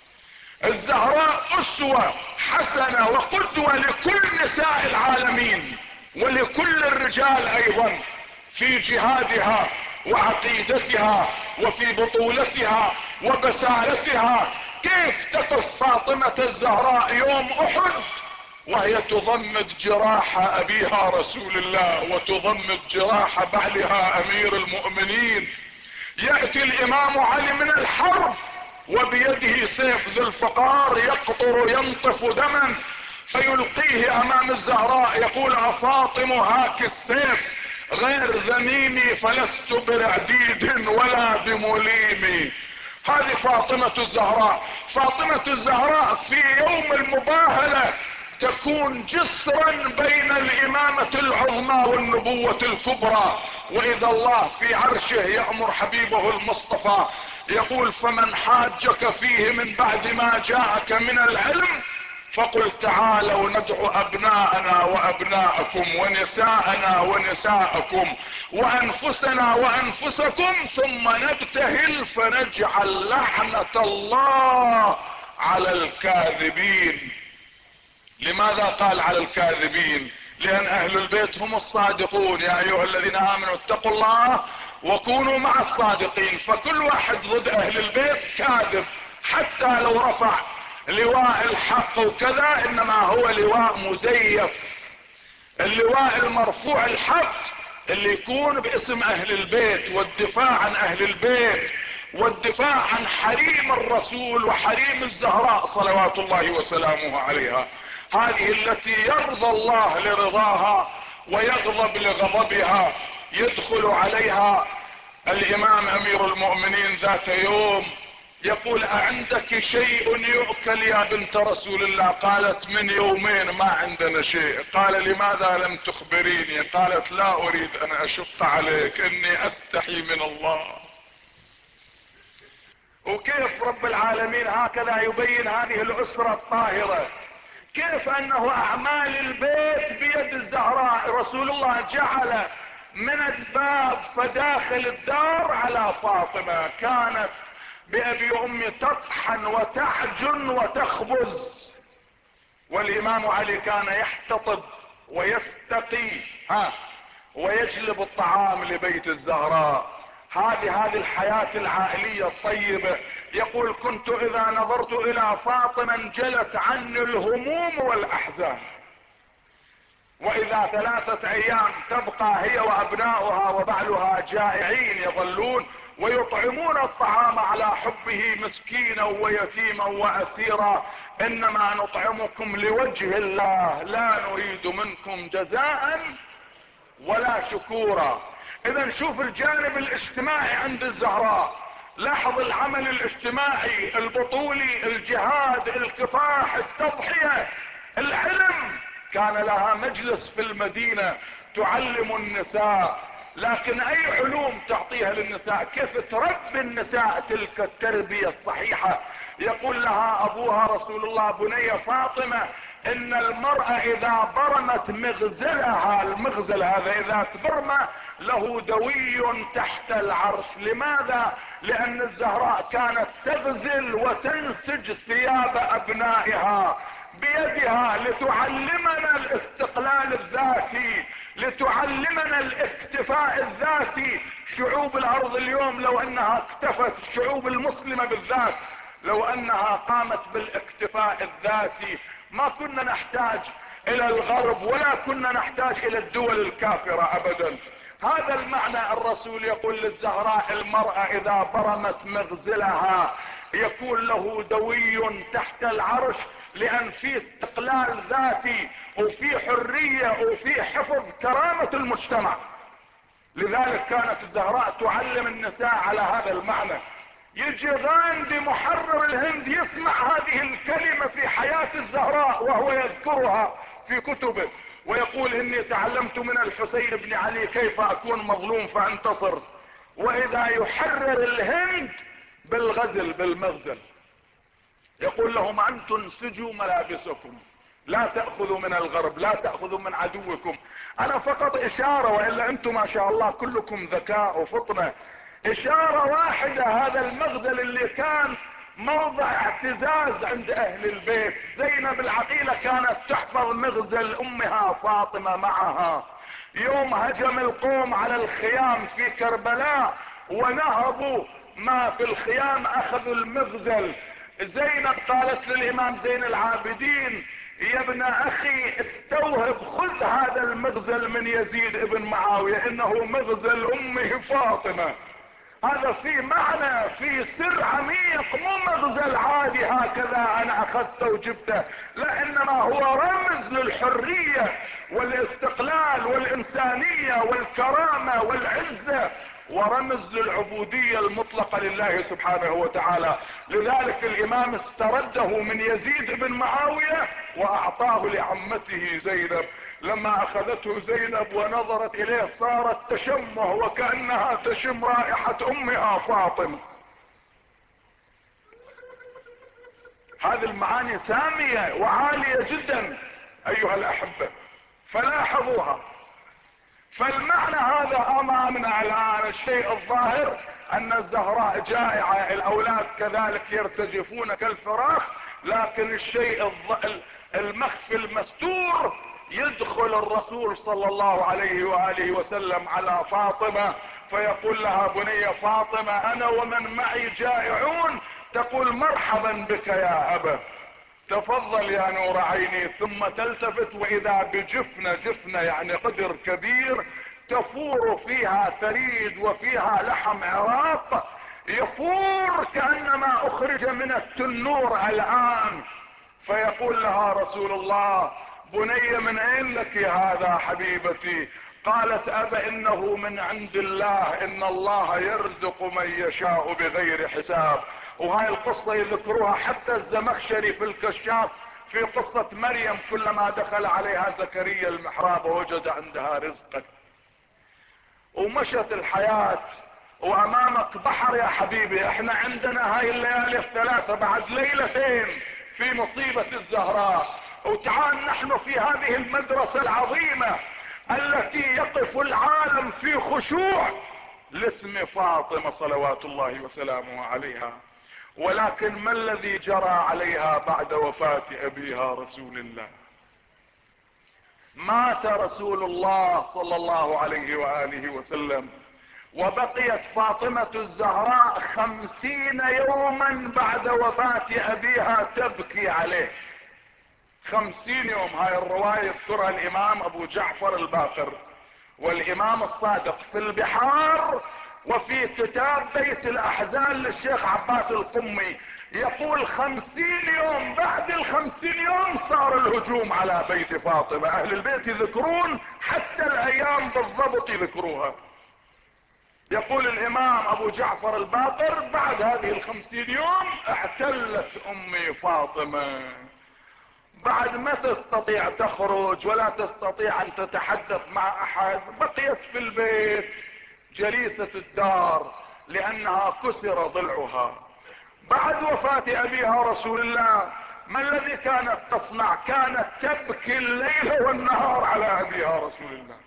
Speaker 1: الزهراء اسوة حسنة وقدوة لكل نساء العالمين ولكل الرجال ايضا في جهادها وعقيدتها وفي بطولتها وبسالتها. كيف تقف فاطمة الزهراء يوم احد وهي تضمد جراح ابيها رسول الله وتضمد جراح بعلها امير المؤمنين. يأتي الامام علي من الحرب وبيده سيف ذو الفقار يقطر ينطف دما، فيلقيه امام الزهراء يقول افاطم هاك السيف غير ذميمي فلست برعديد ولا بمليمي. هذه فاطمة الزهراء. فاطمة الزهراء في يوم المباهلة تكون جسرا بين الامامة العظمى والنبوة الكبرى. واذا الله في عرشه يأمر حبيبه المصطفى يقول فمن حاجك فيه من بعد ما جاءك من العلم فقل تعالوا ندعو ابناءنا وابناءكم ونساءنا ونساءكم وانفسنا وانفسكم ثم نبتهل فنجعل لعنة الله على الكاذبين. لماذا قال على الكاذبين؟ لان اهل البيت هم الصادقون. يا ايها الذين امنوا اتقوا الله وكونوا مع الصادقين. فكل واحد ضد اهل البيت كاذب، حتى لو رفع لواء الحق وكذا انما هو لواء مزيف. اللواء المرفوع الحق اللي يكون باسم اهل البيت والدفاع عن اهل البيت والدفاع عن حريم الرسول وحريم الزهراء صلوات الله وسلامه عليها. هذه التي يرضى الله لرضاها ويغضب لغضبها. يدخل عليها الامام امير المؤمنين ذات يوم يقول اعندك شيء يؤكل يا بنت رسول الله؟ قالت من يومين ما عندنا شيء. قال لماذا لم تخبريني؟ قالت لا اريد ان اشق عليك اني استحي من الله. وكيف رب العالمين هكذا يبين هذه الاسرة الطاهرة، كيف انه اعمال البيت بيد الزهراء. رسول الله جعل من الباب فداخل الدار على فاطمة كانت بأبي أمي تطحن وتعجن وتخبز والامام علي كان يحتطب ويستقي ويجلب الطعام لبيت الزهراء. هذه الحياة العائلية الطيبة. يقول كنت اذا نظرت الى فاطمة انجلت عني الهموم والاحزان، واذا 3 ايام تبقى هي وابناؤها وبعلها جائعين يظلون ويطعمون الطعام على حبه مسكينا ويتيما واسيرا، انما نطعمكم لوجه الله لا نريد منكم جزاء ولا شكورا. اذا نشوف الجانب الاجتماعي عند الزهراء، لاحظ العمل الاجتماعي البطولي، الجهاد، الكفاح، التضحية، العلم. كان لها مجلس في المدينة تعلم النساء، لكن اي علوم تعطيها للنساء؟ كيف تربي النساء تلك التربية الصحيحة؟ يقول لها ابوها رسول الله بني فاطمة ان المرأة اذا برمت مغزلها، المغزل هذا اذا تبرمى له دوي تحت العرش. لماذا؟ لان الزهراء كانت تغزل وتنسج ثياب ابنائها بيدها لتعلمنا الاستقلال الذاتي، لتعلمنا الاكتفاء الذاتي. شعوب الارض اليوم لو انها اكتفت، الشعوب المسلمة بالذات لو انها قامت بالاكتفاء الذاتي ما كنا نحتاج الى الغرب ولا كنا نحتاج الى الدول الكافرة ابدا. هذا المعنى. الرسول يقول للزهراء المرأة اذا برمت مغزلها يكون له دوي تحت العرش، لان في استقلال ذاتي وفي حرية وفي حفظ كرامة المجتمع. لذلك كانت الزهراء تعلم النساء على هذا المعنى. يجي غاندي محرر الهند يسمع هذه الكلمة في حياة الزهراء وهو يذكرها في كتبه ويقول اني تعلمت من الحسين بن علي كيف اكون مظلوم فانتصر. واذا يحرر الهند بالغزل بالمغزل يقول لهم انتم انسجوا ملابسكم، لا تأخذوا من الغرب، لا تأخذوا من عدوكم. انا فقط اشارة، والا انتم ما شاء الله كلكم ذكاء وفطنة. اشارة واحدة. هذا المغزل اللي كان موضع اعتزاز عند اهل البيت. زينب العقيلة كانت تحفظ مغزل امها فاطمة معها. يوم هجم القوم على الخيام في كربلاء ونهبوا ما في الخيام اخذوا المغزل. زينب قالت للامام زين العابدين يا ابن اخي استوهب، خذ هذا المغزل من يزيد ابن معاوية انه مغزل امه فاطمة. هذا في معنى، في سر عميق، مو مغزل عادي هكذا انا اخذته وجبته، لا انما هو رمز للحرية والاستقلال والانسانية والكرامة والعزة، ورمز للعبودية المطلقة لله سبحانه وتعالى. لذلك الامام استرده من يزيد بن معاوية واعطاه لعمته زينب. لما اخذته زينب ونظرت اليه صارت تشمه وكأنها تشم رائحة امها فاطمة. هذه المعاني سامية وعالية جدا ايها الاحبة، فلاحظوها. فالمعنى هذا امامنا الان. الشيء الظاهر ان الزهراء جائعة، الاولاد كذلك يرتجفون كالفراخ، لكن الشيء المخفي المستور يدخل الرسول صلى الله عليه وآله وسلم على فاطمة فيقول لها بني فاطمة انا ومن معي جائعون، تقول مرحبا بك يا ابا، تفضل يا نور عيني. ثم تلتفت واذا بجفنة يعني قدر كبير تفور فيها ثريد وفيها لحم عراق يفور كأنما اخرج من التنور الان. فيقول لها رسول الله بني من اين لك هذا حبيبتي؟ قالت ابا انه من عند الله، ان الله يرزق من يشاء بغير حساب. وهاي القصة يذكروها حتى الزمخشري في الكشاف في قصة مريم، كلما دخل عليها زكريا المحراب وجد عندها رزقا. ومشت الحياة وامامك بحر يا حبيبي. احنا عندنا هاي الليالي الثلاثة بعد ليلتين في مصيبة الزهراء، وتعال نحن في هذه المدرسة العظيمة التي يقف العالم في خشوع لاسم فاطمة صلوات الله وسلامه عليها. ولكن ما الذي جرى عليها بعد وفاة ابيها رسول الله؟ مات رسول الله صلى الله عليه وآله وسلم، وبقيت فاطمة الزهراء 50 يوما بعد وفاة ابيها تبكي عليه. 50 يوم. هاي الرواية يذكرها الامام ابو جعفر الباقر والامام الصادق في البحار، وفي كتاب بيت الاحزان للشيخ عباس القمي، يقول 50 يوم. بعد 50 يوم صار الهجوم على بيت فاطمة. اهل البيت يذكرون حتى الايام بالضبط يذكروها. يقول الامام ابو جعفر الباقر بعد هذه 50 يوم احتلت امي فاطمة، بعد ما تستطيع تخرج ولا تستطيع ان تتحدث مع احد، بقيت في البيت جليسة الدار لانها كسر ضلعها. بعد وفاة ابيها رسول الله ما الذي كانت تصنع؟ كانت تبكي الليل والنهار على ابيها رسول الله.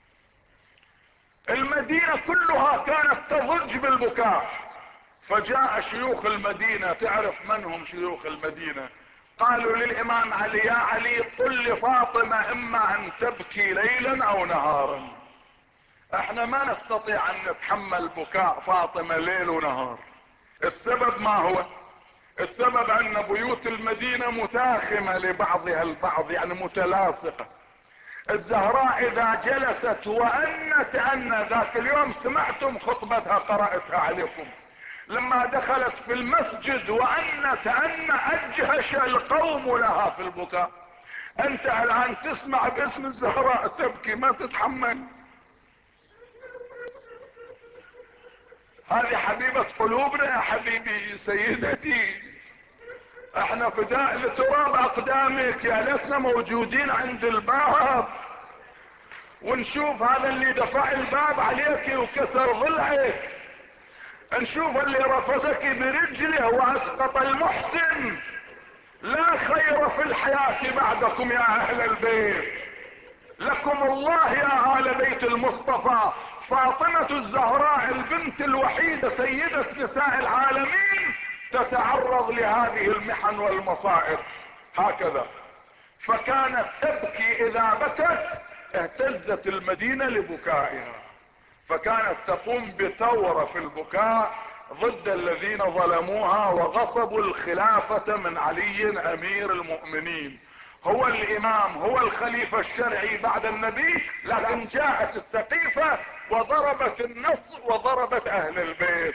Speaker 1: المدينة كلها كانت تضج بالبكاء. فجاء شيوخ المدينة، تعرف من هم شيوخ المدينة؟ قالوا للامام علي: يا علي قل لفاطمة اما ان تبكي ليلا او نهارا. احنا ما نستطيع ان نتحمل بكاء فاطمة ليل ونهار. السبب ما هو؟ السبب ان بيوت المدينة متاخمة لبعضها البعض، يعني متلاصقة. الزهراء اذا جلست وانت ذاك اليوم سمعتم خطبتها قرأتها عليكم، لما دخلت في المسجد وانت اجهش القوم لها في البكاء. انت الان تسمع باسم الزهراء تبكي، ما تتحمل. هذه حبيبة قلوبنا يا حبيبي سيدتي، احنا فداء لتراب اقدامك. يا لسنا موجودين عند الباب ونشوف هذا اللي دفع الباب عليك وكسر ضلعك، نشوف اللي رفسك برجله واسقط المحسن. لا خير في الحياة بعدكم يا اهل البيت، لكم الله يا آل بيت المصطفى. فاطمة الزهراء البنت الوحيدة سيدة نساء العالمين تتعرض لهذه المحن والمصائب هكذا. فكانت تبكي، اذا بكت اهتزت المدينة لبكائها، فكانت تقوم بثورة في البكاء ضد الذين ظلموها وغصبوا الخلافة من علي امير المؤمنين. هو الامام، هو الخليفة الشرعي بعد النبي، لكن جاءت السقيفة وضربت النص وضربت اهل البيت.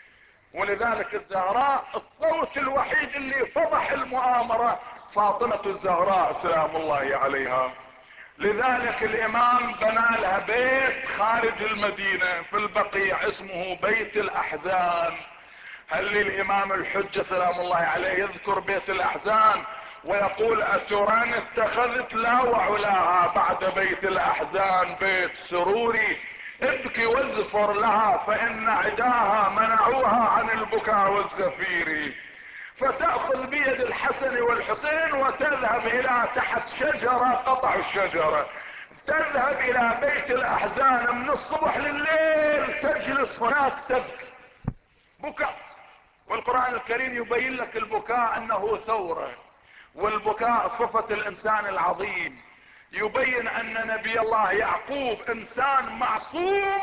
Speaker 1: ولذلك الزهراء الصوت الوحيد اللي فضح المؤامرة فاطمة الزهراء سلام الله عليها. لذلك الامام بنى لها بيت خارج المدينة في البقيع اسمه بيت الاحزان. هل الامام الحجة سلام الله عليه يذكر بيت الاحزان ويقول: اتران اتخذت لا وعلاها بعد بيت الاحزان بيت سروري، ابكي وازفر لها فان عداها منعوها عن البكاء والزفير. فتأخذ بيد الحسن والحسين وتذهب الى تحت شجرة، قطع الشجرة، تذهب الى بيت الاحزان من الصبح لليل، تجلس هناك تبكي بكاء. والقرآن الكريم يبين لك البكاء انه ثورة، والبكاء صفة الانسان العظيم. يبين ان نبي الله يعقوب انسان معصوم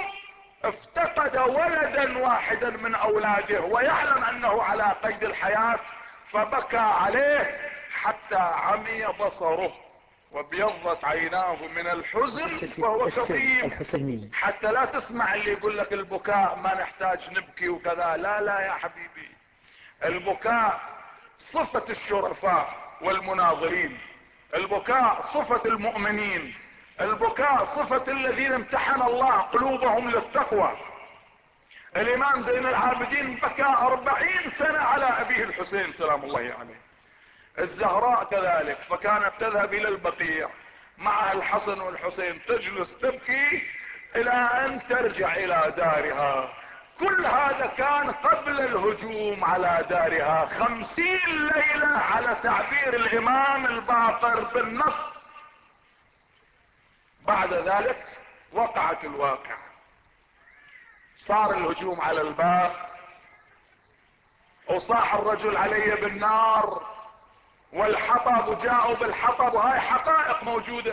Speaker 1: افتقد ولدا واحدا من اولاده ويعلم انه على قيد الحياة، فبكى عليه حتى عمي بصره وابيضت عيناه من الحزن وهو كظيم. حتى لا تسمع اللي يقول لك البكاء ما نحتاج نبكي وكذا. لا لا يا حبيبي، البكاء صفة الشرفاء والمناظرين، البكاء صفة المؤمنين، البكاء صفة الذين امتحن الله قلوبهم للتقوى. الامام زين العابدين بكى 40 سنة على ابيه الحسين سلام الله عليه. الزهراء كذلك، فكانت تذهب الى البقيع مع الحسن والحسين، تجلس تبكي الى ان ترجع الى دارها. كل هذا كان قبل الهجوم على دارها 50 ليلة على تعبير الامام الباقر بالنص. بعد ذلك وقعت الواقعة، صار الهجوم على الباب، وصاح الرجل علي بالنار والحطب، وجاءوا بالحطب، وهاي حقائق موجودة.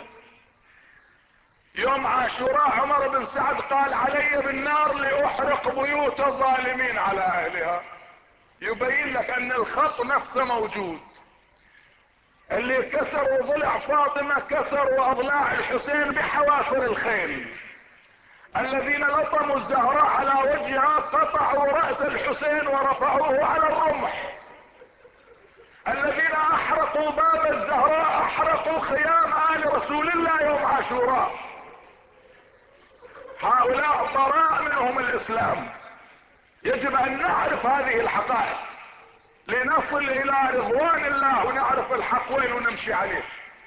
Speaker 1: يوم عاشوراء عمر بن سعد قال علي بالنار لاحرق بيوت الظالمين على اهلها. يبين لك ان الخط نفسه موجود. اللي كسروا ضلع فاطمة كسروا اضلاع الحسين بحوافر الخيل. الذين لطموا الزهراء على وجهها قطعوا رأس الحسين ورفعوه على الرمح. الذين احرقوا باب الزهراء احرقوا خيام آل رسول الله يوم عاشوراء. هؤلاء براء منهم الاسلام. يجب ان نعرف هذه الحقائق لنصل الى رضوان الله ونعرف الحق وين ونمشي عليه.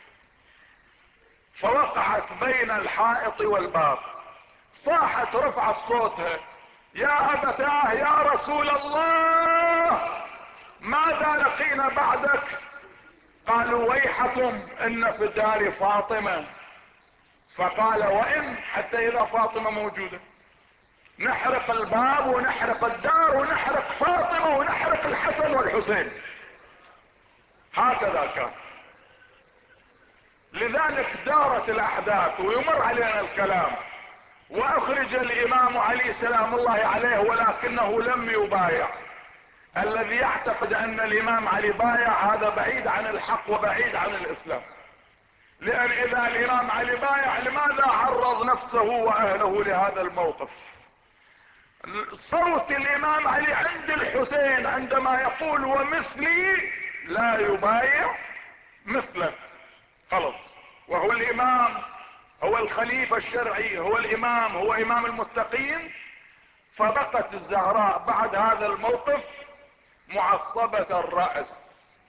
Speaker 1: فوقعت بين الحائط والباب، صاحت رفعت صوتها: يا ابتاه يا رسول الله، ماذا لقينا بعدك؟ قالوا ويحكم ان في الدار فاطمة. فقال وان حتى اذا فاطمة موجودة نحرق الباب ونحرق الدار ونحرق فاطمة ونحرق الحسن والحسين. هكذا كان. لذلك دارت الاحداث ويمر علينا الكلام. واخرج الامام علي سلام الله عليه ولكنه لم يبايع. الذي يعتقد ان الامام علي بايع هذا بعيد عن الحق وبعيد عن الاسلام. لان اذا الامام علي بايع لماذا عرض نفسه واهله لهذا الموقف؟ صوت الامام علي عند الحسين عندما يقول ومثلي لا يبايع مثله، خلص. وهو الامام، هو الخليفة الشرعي، هو الامام، هو امام المتقين. فبقت الزهراء بعد هذا الموقف معصبة الرأس،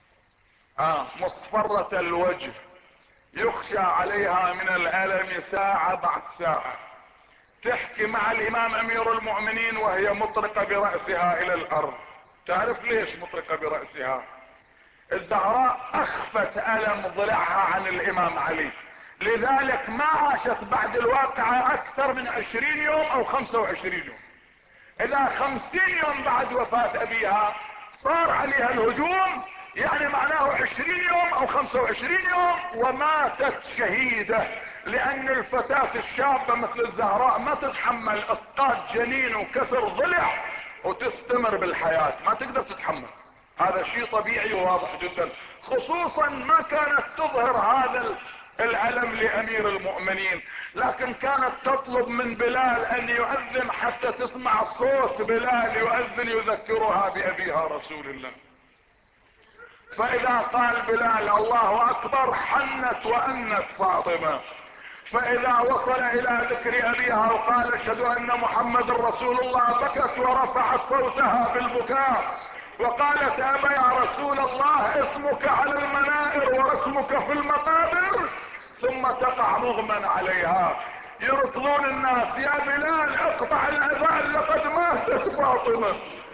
Speaker 1: مصفرة الوجه، يخشى عليها من الالم ساعة بعد ساعة. تحكي مع الامام امير المؤمنين وهي مطرقة برأسها الى الارض. تعرف ليش مطرقة برأسها؟ الزهراء اخفت الم ضلعها عن الامام علي، لذلك ما عاشت بعد الواقعة اكثر من 20 يوم او 25 يوم. اذا 50 يوم بعد وفاة ابيها صار عليها الهجوم، يعني معناه 20 يوم او 25 يوم وماتت شهيدة. لان الفتاة الشابة مثل الزهراء ما تتحمل اسقاط جنين وكسر ضلع وتستمر بالحياة، ما تقدر تتحمل. هذا شيء طبيعي وواضح جدا، خصوصا ما كانت تظهر هذا الألم لأمير المؤمنين، لكن كانت تطلب من بلال أن يؤذن حتى تسمع صوت بلال يؤذن يذكرها بأبيها رسول الله. فإذا قال بلال الله أكبر حنت وأنت فاطمة. فإذا وصل إلى ذكر أبيها وقال أشهد أن محمد رسول الله بكت ورفعت صوتها بالبكاء وقالت أبا يا رسول الله اسمك على المنائر ورسمك في المقابر، ثم تقع مغمى عليها. يركضون الناس: يا بلال اقطع الاذان لقد ماتت فاطمة.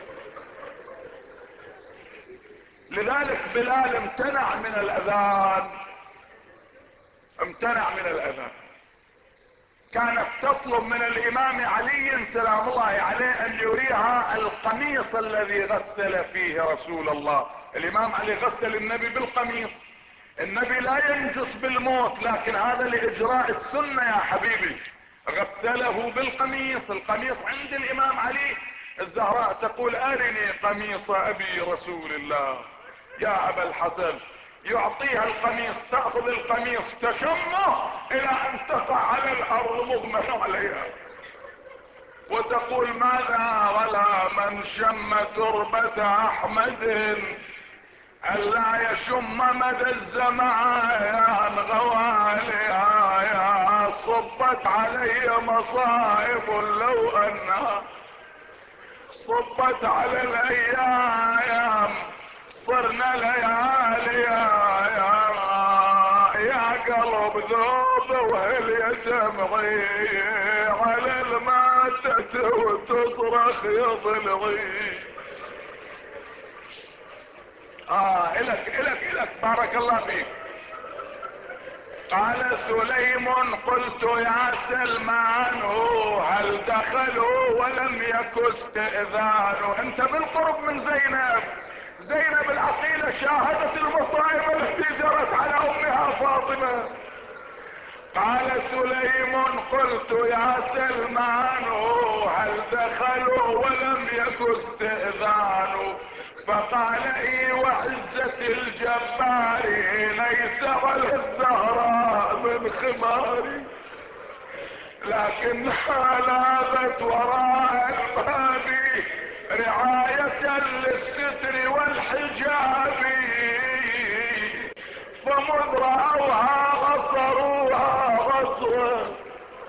Speaker 1: لذلك بلال امتنع من الاذان، امتنع من الاذان. كانت تطلب من الامام علي سلام الله عليه ان يريها القميص الذي غسل فيه رسول الله. الامام علي غسل النبي بالقميص. النبي لا ينجس بالموت، لكن هذا لاجراء السنة يا حبيبي. غسله بالقميص. القميص عند الامام علي. الزهراء تقول ارني قميص ابي رسول الله يا ابا الحسن. يعطيها القميص، تأخذ القميص تشمه الى ان تقع على الارض مغمى عليها وتقول ماذا ولا من شم تربة احمد الا يشم مدى الزمان غواليها. يا صبت علي مصائب لو انها صبت على الايام صرنا لياليا. يا قلب ذوب وهل يدمعي على الماتت وتصرخ يضلغي. الك بارك الله فيك. قال سليم قلت يا سلمان هل دخلوا ولم يك استئذان. انت بالقرب من زينب، زينب العقيلة شاهدت المصائب التي جرت على امها فاطمة. قال سليم قلت يا سلمان هل دخلوا ولم يك استئذان. فقال اي وعزة الجبار ليس على الزهراء من خماري، لكنها لاذت وراء الباب رعاية للستر والحجاب، فمذ رأوها غصروها غصوا،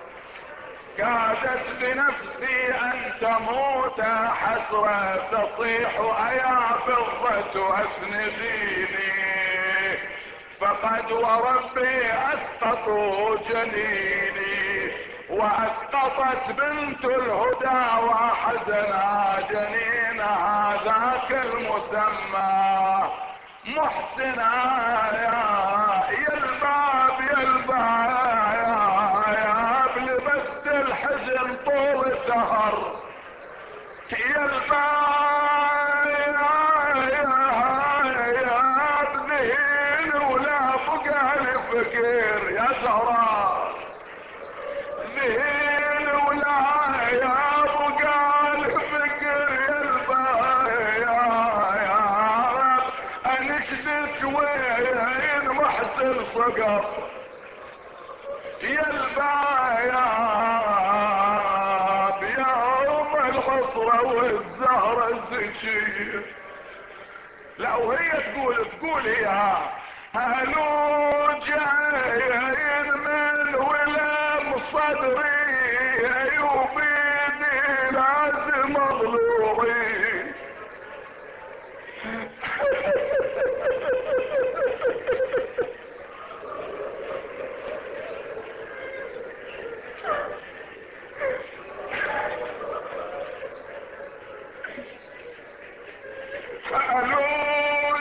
Speaker 1: كادت بنفسي ان تموت حسرة، تصيح ايا فضة اسنديني، فقد وربي اسقطوا جنيني، واسقطت بنت الهدى وحزنا جنينها ذاك المسمى محسنا. يا الباب يا الباب يا لبست الحزن طول الدهر، يا الباب يا بذهين ولا بقى لي فكر، يا زهراء ذهين ولا يا بقى لي فكر، يا الباب يا انشدك وين محسن سقط، يا الباب يا ام البصرة والزهرة الزكية. لا وهي تقول هي هلو جايين من ولم صدري وبيدي لازم اضلوعي. قالوا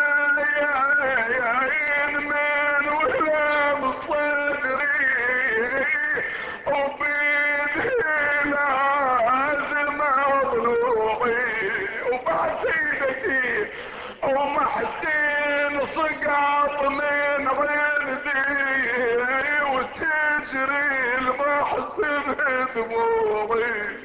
Speaker 1: جايين من ولم صدري وبيدي لازم اضلوعي، وبعد سيدتي ومحسين سقط من غندي وتجري المحسن دموعي.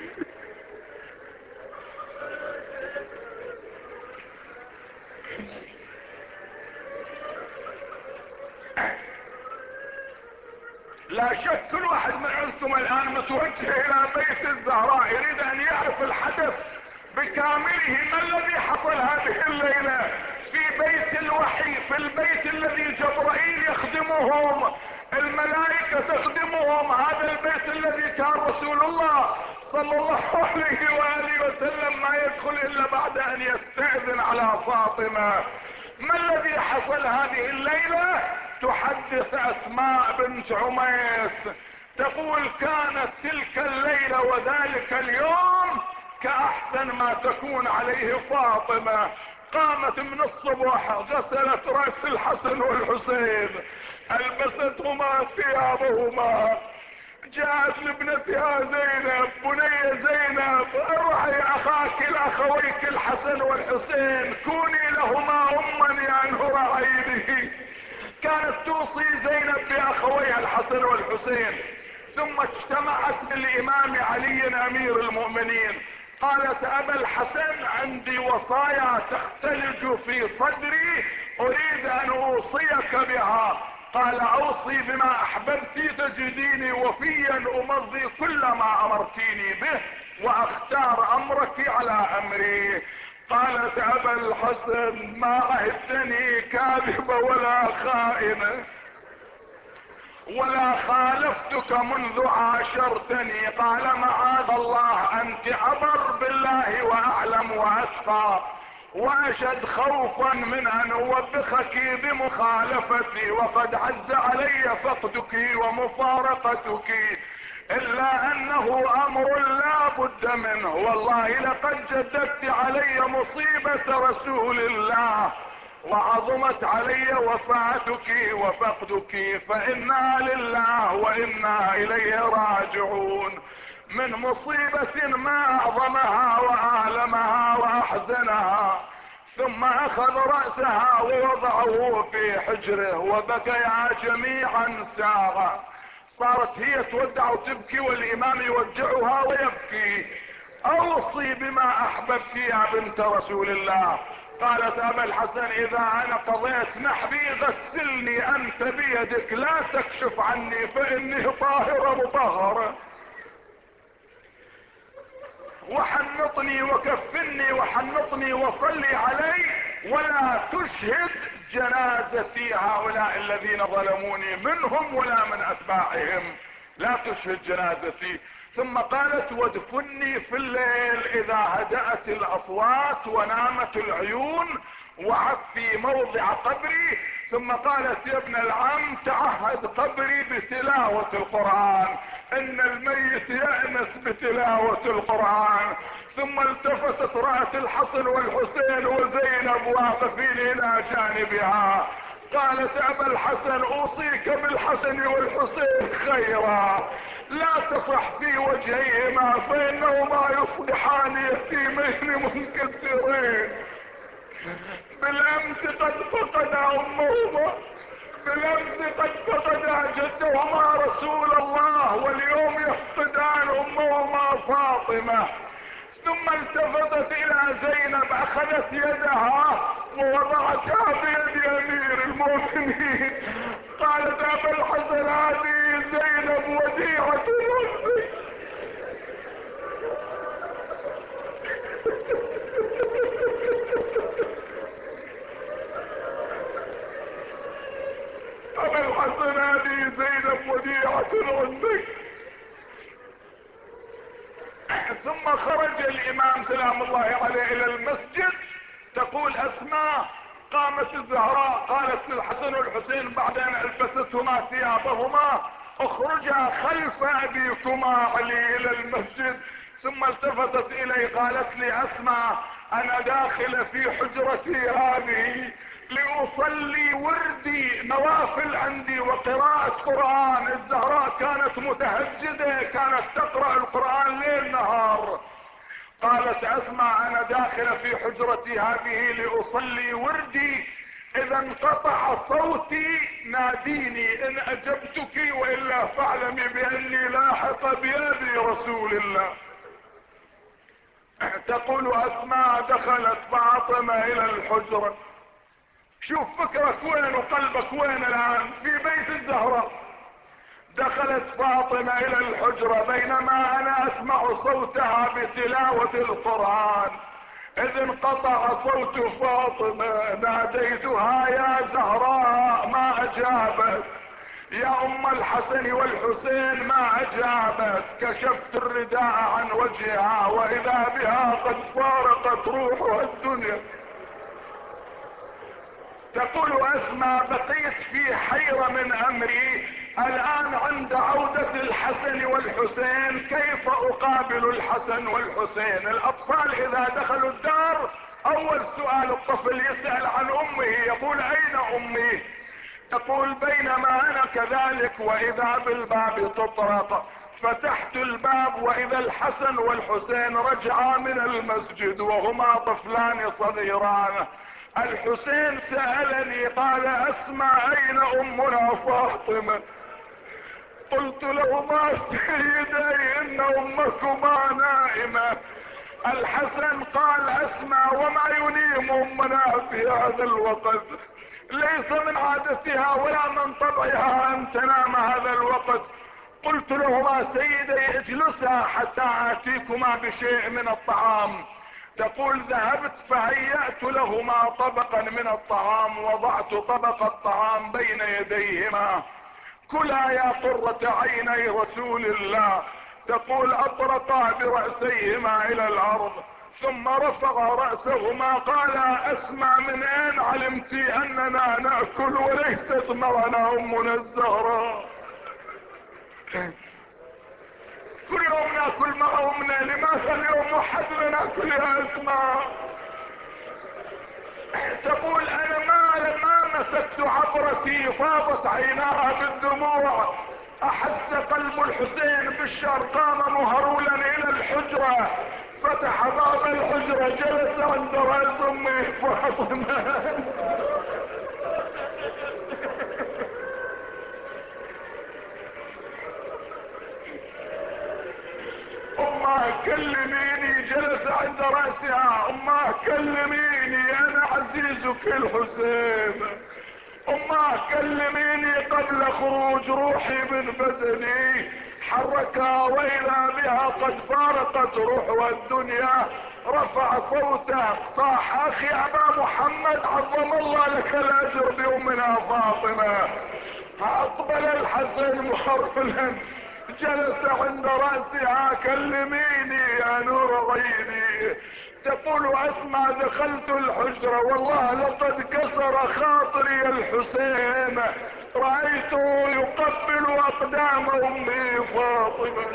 Speaker 1: لا شك كل واحد من عندكم الان متوجه الى بيت الزهراء يريد ان يعرف الحدث بكامله. ما الذي حصل هذه الليلة في بيت الوحي، في البيت الذي جبرائيل يخدمهم، الملائكة تخدمهم، هذا البيت الذي كان رسول الله صلى الله عليه وآله وسلم ما يدخل الا بعد ان يستأذن على فاطمة. ما الذي حصل هذه الليلة؟ تحدث اسماء بنت عميس تقول كانت تلك الليلة وذلك اليوم كاحسن ما تكون عليه فاطمة. قامت من الصبح غسلت رأس الحسن والحسين، البستهما ثيابهما، جاءت لابنتها زينب بني زينب ارعي اخاك الاخويك الحسن والحسين، كوني لهما اما يا نور عينه. كانت توصي زينب باخويها الحسن والحسين. ثم اجتمعت بالامام علي امير المؤمنين، قالت ابا الحسن عندي وصايا تختلج في صدري اريد ان اوصيك بها. قال اوصي بما احببت تجديني وفيا امضي كل ما امرتيني به واختار امرك على امري. قالت ابا الحسن ما عهدتني كاذبة ولا خائنة ولا خالفتك منذ عاشرتني. قال معاذ الله انت ابر بالله واعلم واتقى واشد خوفا من ان اوبخك بمخالفتي، وقد عز علي فقدك ومفارقتك، الا انه امر لا بد منه. والله لقد جددت علي مصيبة رسول الله وعظمت علي وفاتك وفقدك، فإنا لله وإنا إليه راجعون. من مصيبة ما أعظمها وأعلمها وأحزنها. ثم أخذ رأسها ووضعه في حجره وبكيا جميعا ساغا. صارت هي تودع وتبكي والإمام يودعها ويبكي. أوصي بما أحببت يا بنت رسول الله. قالت أبا الحسن إذا أنا قضيت نحبي غسلني أنت بيدك، لا تكشف عني فإني طاهرة مطهرة، وحنطني وكفني وحنطني وصلي علي، ولا تشهد جنازتي هؤلاء الذين ظلموني منهم ولا من أتباعهم، لا تشهد جنازتي. ثم قالت وادفني في الليل إذا هدأت الأصوات ونامت العيون وعفي موضع قبري. ثم قالت يا ابن العم تعهد قبري بتلاوة القرآن، ان الميت يأنس بتلاوة القرآن. ثم التفتت رأت الحسن والحسين وزينب واقفين الى جانبها. قالت ابا الحسن اوصيك بالحسن والحسين خيرا، لا تصح في وجهيهما فانهما يصبحان يتيمين منكسرين. بالامس قد فقدا امهما، بالامس قد فقدا جدهما رسول الله، واليوم يفقدان امهما فاطمة. ثم التفتت الى زينب اخذت يدها ووضعتها بيد امير المؤمنين. قالت ابا الحسن هذه زينب وديعة ربي. ابا الحسن هذه زينب وديعة عندك. ثم خرج الامام سلام الله عليه الى المسجد. تقول اسماء قامت الزهراء قالت للحسن والحسين بعد ان البستهما ثيابهما اخرجا خلف ابيكما علي الى المسجد. ثم التفتت الي قالت لي اسماء انا داخل في حجرتي هذه لاصلي وردي نوافل عندي وقراءة قرآن. الزهراء كانت متهجدة، كانت تقرأ القرآن ليل نهار. قالت اسمع انا داخل في حجرتي هذه لاصلي وردي، اذا انقطع صوتي ناديني ان اجبتك والا فاعلمي باني لاحق بيدي رسول الله. تقول اسماء دخلت فاطمة الى الحجرة. شوف فكرك وين وقلبك وين الان، في بيت الزهراء. دخلت فاطمة الى الحجرة بينما انا اسمع صوتها بتلاوة القرآن، اذ انقطع صوت فاطمة. ناديتها يا زهراء ما اجابت، يا ام الحسن والحسين ما اجابت. كشفت الرداء عن وجهها واذا بها قد فارقت روحها الدنيا. تقول اسمع بقيت في حيرة من امري الان عند عودة الحسن والحسين، كيف اقابل الحسن والحسين؟ الاطفال اذا دخلوا الدار اول سؤال الطفل يسأل عن امه، يقول اين امي؟ تقول بينما انا كذلك واذا بالباب تطرق، فتحت الباب واذا الحسن والحسين رجعا من المسجد وهما طفلان صغيران. الحسين سألني قال اسمع اين امنا فاطمة؟ قلت لهما سيدي ان امكما نائمة. الحسن قال اسمع وما ينيم امنا في هذا الوقت؟ ليس من عادتها ولا من طبعها ان تنام هذا الوقت. قلت لهما سيدي اجلسا حتى اتيكما بشيء من الطعام. تقول ذهبت فهيأت لهما طبقا من الطعام، وضعت طبق الطعام بين يديهما. كلا يا قرة عيني رسول الله. تقول اطرقا برأسيهما الى الارض ثم رفع رأسهما قال اسمع من اين علمت اننا نأكل وليست معنا امنا الزهراء؟ كل يوم ناكل مع امنا، لماذا اليوم وحدنا ناكل يا اسماء؟
Speaker 2: تقول انا ما مسكت عبرتي فاضت عيناها بالدموع، احس قلب الحسين بالشر، قام مهرولا الى الحجرة، فتح باب الحجرة، جلس عند راس امه فاطمة. امه كلميني، جلس عند رأسها، امه كلميني انا عزيزك الحسين، امه كلميني قبل خروج روحي من بدني. حركها واذا بها قد فارقت روحها الدنيا، رفع صوته صاح اخي ابا محمد عظم الله لك الاجر بامنا فاطمة. اقبل الحسن محرفلا، جلس عند رأسها، كلميني يا نور عيني. تقول اسمع دخلت الحجرة والله لقد كسر خاطري الحسين، رأيته يقبل اقدام امي فاطمة.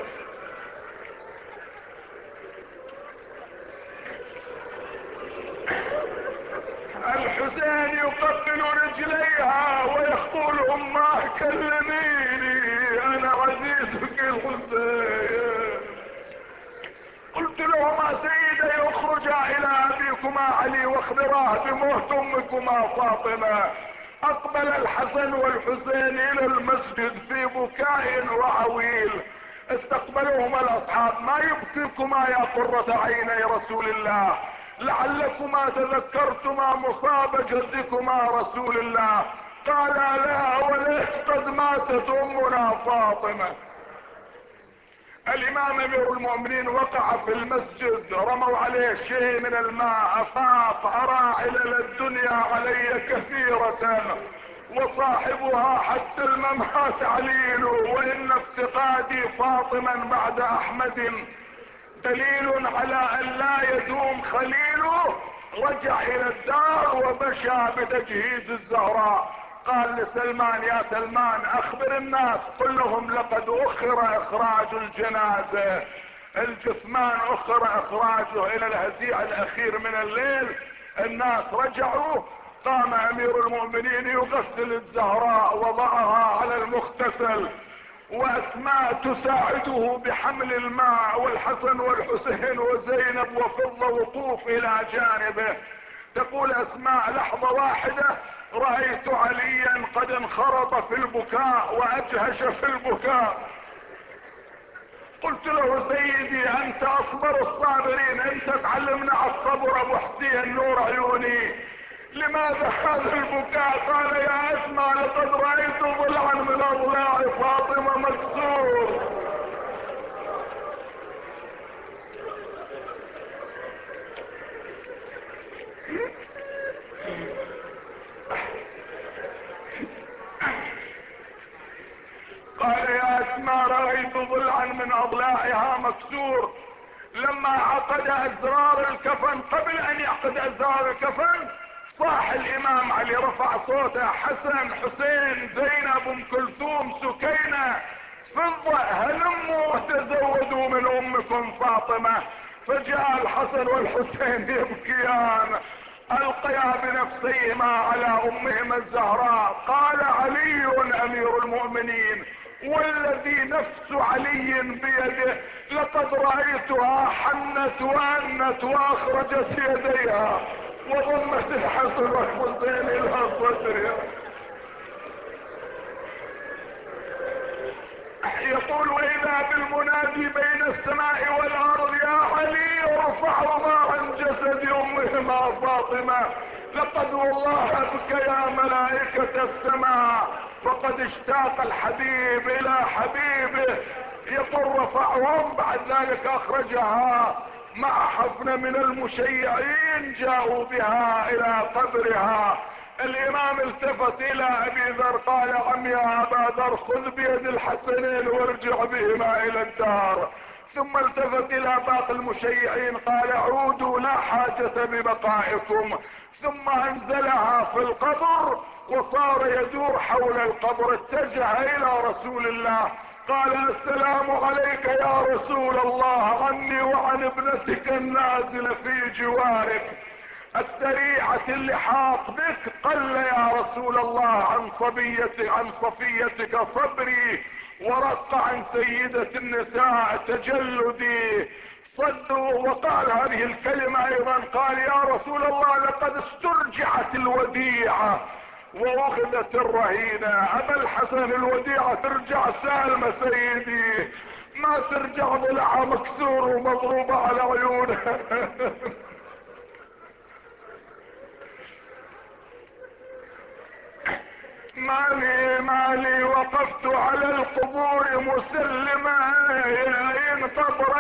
Speaker 2: الحسين يقبل رجليها ويقول امه كلميني انا عزيزك الحسين. قلت لهما سيدي اخرجا الى ابيكما علي واخبراه بموت امكما فاطمة. اقبل الحسن والحسين الى المسجد في بكاء وعويل. استقبلهما الاصحاب، ما يبكيكما يا قرة عيني رسول الله؟ لعلكما تذكرتما مصاب جدكما رسول الله. قالا لا وليس قد ماتت امنا فاطمة. الامام امير المؤمنين وقع في المسجد، رموا عليه شيء من الماء، افاق ارى علل الدنيا علي كثيرة وصاحبها حتى الممات عليل، وان افتقادي فاطما بعد احمد دليل على ان لا يدوم خليله. رجع الى الدار ومشى بتجهيز الزهراء. قال لسلمان يا سلمان اخبر الناس، قل لهم لقد اخر اخراج الجنازة، الجثمان اخر اخراجه الى الهزيع الاخير من الليل. الناس رجعوا، قام امير المؤمنين يغسل الزهراء، وضعها على المغتسل، واسماء تساعده بحمل الماء، والحسن والحسين وزينب وفضة وقوف الى جانبه. تقول اسماء لحظة واحدة رأيت عليا قد انخرط في البكاء واجهش في البكاء. قلت له سيدي انت اصبر الصابرين، انت تعلمنا على الصبر ابو حسين نور عيوني، لماذا هذا البكاء؟ قال يا اسماء لقد رأيت ضلعا من اضلاع فاطمة مكسور. قال يا اسماء رأيت ضلعا من اضلاعها مكسور. لما عقد ازرار الكفن، قبل ان يعقد ازرار الكفن، صاح الامام علي، رفع صوته حسن حسين زينب ام كلثوم سكينة فضة هلموا تزودوا من امكم فاطمة. فجاء الحسن والحسين يبكيان، القيا بنفسيهما على امهما الزهراء. قال علي امير المؤمنين والذي نفس علي بيده لقد رأيتها حنت وانت واخرجت يديها وضمت الحسن والحسين الى صدرها. يقول واذا بالمنادي بين السماء والارض يا علي ارفعهما عن جسد امهما فاطمة. لقد والله ابكيا ملائكة السماء، فقد اشتاق الحبيب الى حبيبه. يقول رفعهم، بعد ذلك اخرجها مع حفنة من المشيعين، جاءوا بها الى قبرها. الامام التفت الى ابي ذر قال عم يا ابا ذر خذ بيد الحسنين وارجع بهما الى الدار. ثم التفت الى باقي المشيعين قال عودوا لا حاجة ببقائكم. ثم انزلها في القبر وصار يدور حول القبر، اتجه الى رسول الله قال السلام عليك يا رسول الله، عني وعن ابنتك النازلة في جوارك. السريعة اللحاق بك. قل يا رسول الله عن صفيتك صبري، ورق عن سيدة النساء تجلدي. صدوا. وقال هذه الكلمة ايضا، قال يا رسول الله لقد استرجعت الوديعة واخذت الرهينة. ابا الحسن الوديعة ترجع سالمة سيدي، ما ترجع ضلعها مكسور ومضروبة على عيونها. مالي وقفت على القبور مسلمة إن قبر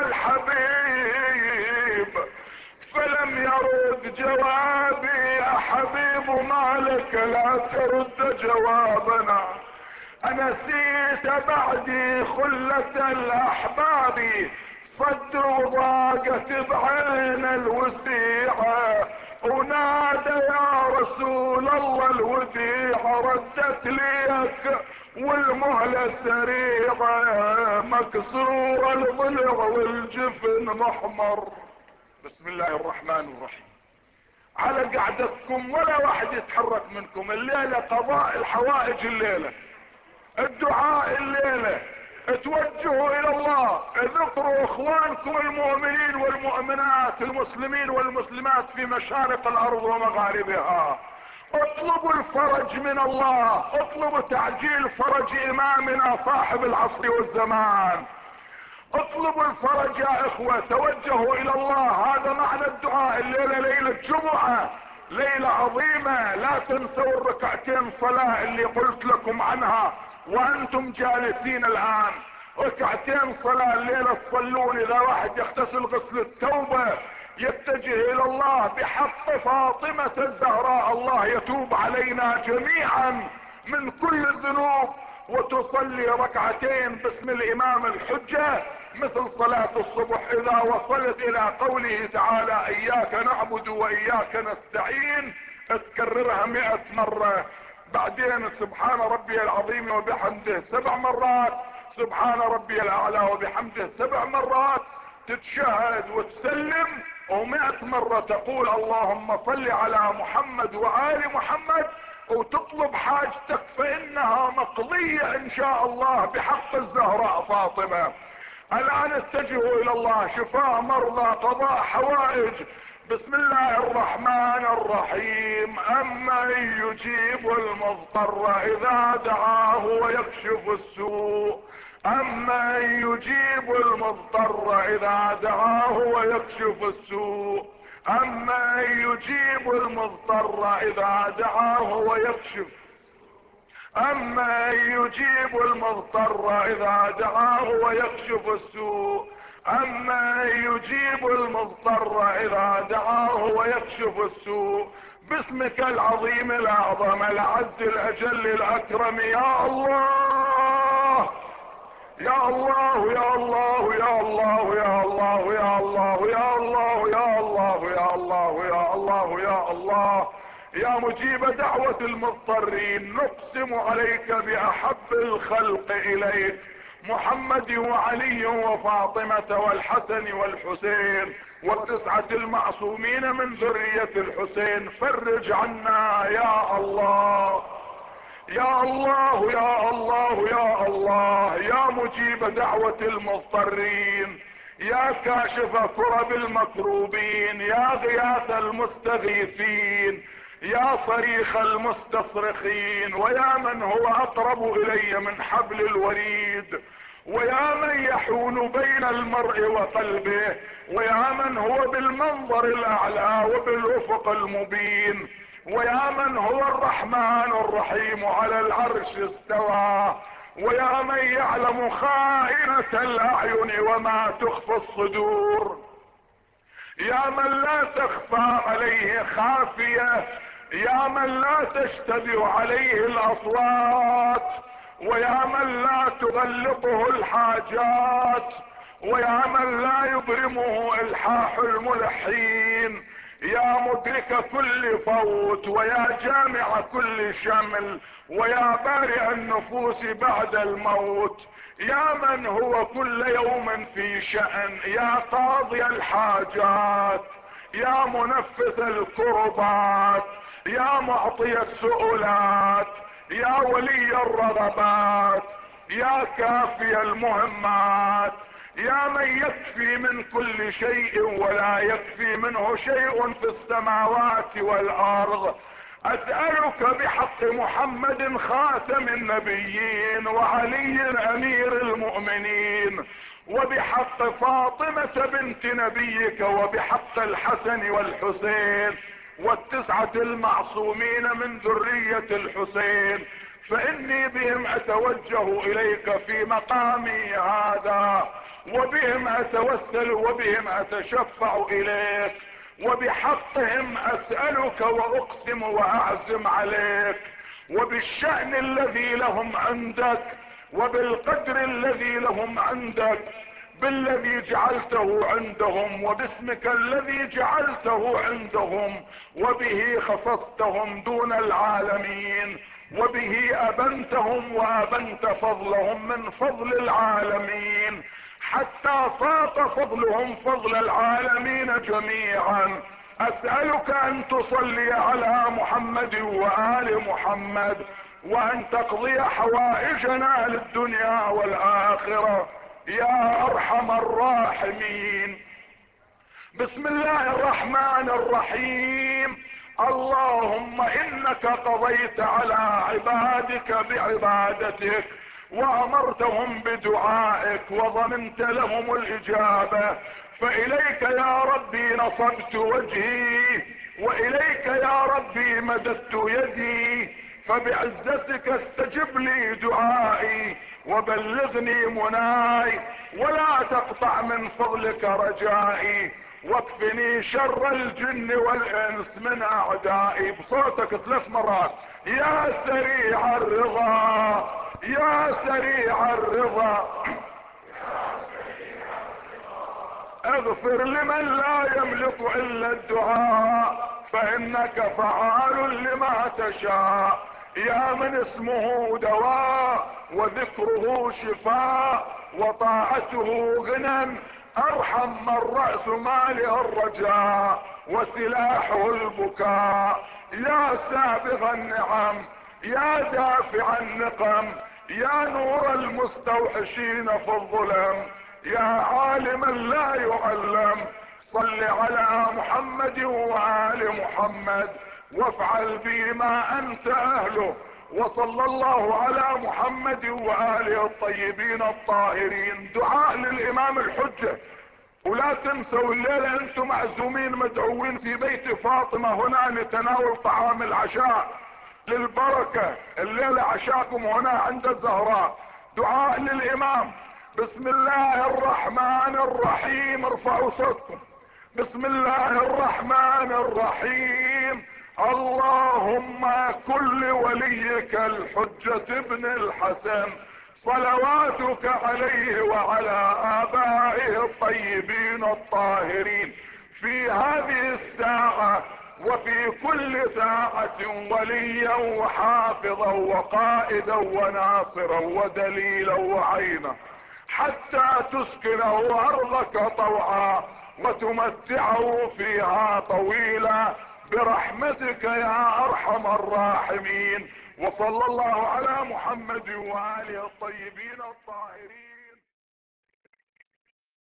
Speaker 2: الحبيب، فلم يرد جوابي. يا حبيب مالك لا ترد جوابنا، أنسيت بعدي خلة الأحباب. صدر ضاقت بعين الوسيعة، ونادى يا رسول الله الوديعة ردت ليك والمهلة سريعة، مكسور الضلع والجفن محمر. بسم الله الرحمن الرحيم. على قعدتكم ولا واحد يتحرك منكم الليلة، قضاء الحوائج الليلة، الدعاء الليلة، اتوجهوا الى الله، اذكروا اخوانكم المؤمنين والمؤمنات، المسلمين والمسلمات في مشارق الارض ومغاربها. اطلبوا الفرج من الله، اطلبوا تعجيل فرج امامنا صاحب العصر والزمان. اطلبوا الفرج يا اخوة، توجهوا الى الله. هذا معنى الدعاء. الليلة ليلة جمعة، ليلة عظيمة. لا تنسوا الركعتين صلاة اللي قلت لكم عنها وانتم جالسين الان. ركعتين صلاة الليلة تصلون. اذا واحد يغتسل غسل التوبة يتجه الى الله بحق فاطمة الزهراء، الله يتوب علينا جميعا من كل الذنوب، وتصلي ركعتين باسم الامام الحجة مثل صلاة الصبح. اذا وصلت الى قوله تعالى اياك نعبد واياك نستعين تكررها 100 مرة. بعدين سبحان ربي العظيم وبحمده 7 مرات، سبحان ربي الاعلى وبحمده 7 مرات، تتشهد وتسلم، و100 مرة تقول اللهم صل على محمد وآل محمد، وتطلب حاجتك فانها مقضية ان شاء الله بحق الزهراء فاطمة. الان اتجهوا الى الله، شفاء مرضى، قضاء حوائج. بسم الله الرحمن الرحيم. امن يجيب المضطر اذا دعاه ويكشف السوء، امن يجيب المضطر اذا دعاه ويكشف السوء، اما يجيب المضطر اذا دعاه ويكشف، اما يجيب المضطر اذا دعاه ويكشف السوء، اما يجيب المضطر اذا دعاه ويكشف السوء. باسمك العظيم الاعظم العز الاجل الاكرم يا الله يا الله يا الله يا الله يا الله يا الله يا الله يا الله يا الله يا الله يا الله يا مجيب دعوة المضطرين، نقسم عليك باحب الخلق اليك محمد وعلي وفاطمة والحسن والحسين والتسعة المعصومين من ذرية الحسين. فرج عنا يا الله يا الله يا الله يا الله يا مجيب دعوة المضطرين، يا كاشف كرب المكروبين، يا غياث المستغيثين، يا صريخ المستصرخين، ويا من هو اقرب الي من حبل الوريد، ويا من يحول بين المرء وقلبه، ويا من هو بالمنظر الاعلى وبالافق المبين، ويا من هو الرحمن الرحيم على العرش استوى، ويا من يعلم خائنة الاعين وما تخفي الصدور، يا من لا تخفى عليه خافية، يا من لا تشتبه عليه الاصوات، ويا من لا تغلقه الحاجات، ويا من لا يبرمه الحاح الملحين، يا مدرك كل فوت، ويا جامع كل شمل، ويا بارئ النفوس بعد الموت، يا من هو كل يوم في شأن، يا قاضي الحاجات، يا منفذ الكربات، يا معطي السؤلات، يا ولي الرغبات، يا كافي المهمات، يا من يكفي من كل شيء ولا يكفي منه شيء في السماوات والارض. اسألك بحق محمد خاتم النبيين وعلي امير المؤمنين، وبحق فاطمة بنت نبيك، وبحق الحسن والحسين والتسعة المعصومين من ذرية الحسين، فاني بهم اتوجه اليك في مقامي هذا، وبهم اتوسل وبهم اتشفع اليك، وبحقهم اسألك واقسم واعزم عليك، وبالشأن الذي لهم عندك، وبالقدر الذي لهم عندك، بالذي جعلته عندهم، وباسمك الذي جعلته عندهم، وبه خصصتهم دون العالمين، وبه ابنتهم وابنت فضلهم من فضل العالمين، حتى فاق فضلهم فضل العالمين جميعا. اسألك ان تصلي على محمد وآل محمد، وان تقضي حوائجنا للدنيا والاخرة يا ارحم الراحمين. بسم الله الرحمن الرحيم. اللهم انك قضيت على عبادك بعبادتك، وامرتهم بدعائك، وضمنت لهم الاجابة، فاليك يا ربي نصبت وجهي، واليك يا ربي مددت يدي، فبعزتك استجب لي دعائي، وبلغني مناي، ولا تقطع من فضلك رجائي، واكفني شر الجن والانس من اعدائي. بصوتك 3 مرات. يا سريع الرضا، يا سريع الرضا، اغفر لمن لا يملك الا الدعاء، فانك فعال لما تشاء. يا من اسمه دواء، وذكره شفاء، وطاعته غنى، ارحم من رأس ماله الرجاء وسلاحه البكاء. يا سابغ النعم، يا دافع النقم، يا نور المستوحشين في الظلم، يا عالما لا يعلم، صل على محمد وآل محمد، وافعل بي ما انت اهله. وصلى الله على محمد وآله الطيبين الطاهرين. دعاء للامام الحجة. ولا تنسوا الليلة انتم معزومين مدعوين في بيت فاطمة هنا لتناول طعام العشاء للبركة. الليلة عشاكم هنا عند الزهراء. دعاء للامام. بسم الله الرحمن الرحيم. ارفعوا صوتكم. بسم الله الرحمن الرحيم. اللهم كن لوليك الحجة ابن الحسن صلواتك عليه وعلى آبائه الطيبين الطاهرين في هذه الساعة وفي كل ساعة وليا وحافظا وقائدا وناصرا ودليلا وعينا، حتى تسكنه ارضك طوعا وتمتعه فيها طويلا برحمتك يا ارحم الراحمين. وصلى الله على محمد وآله الطيبين الطاهرين.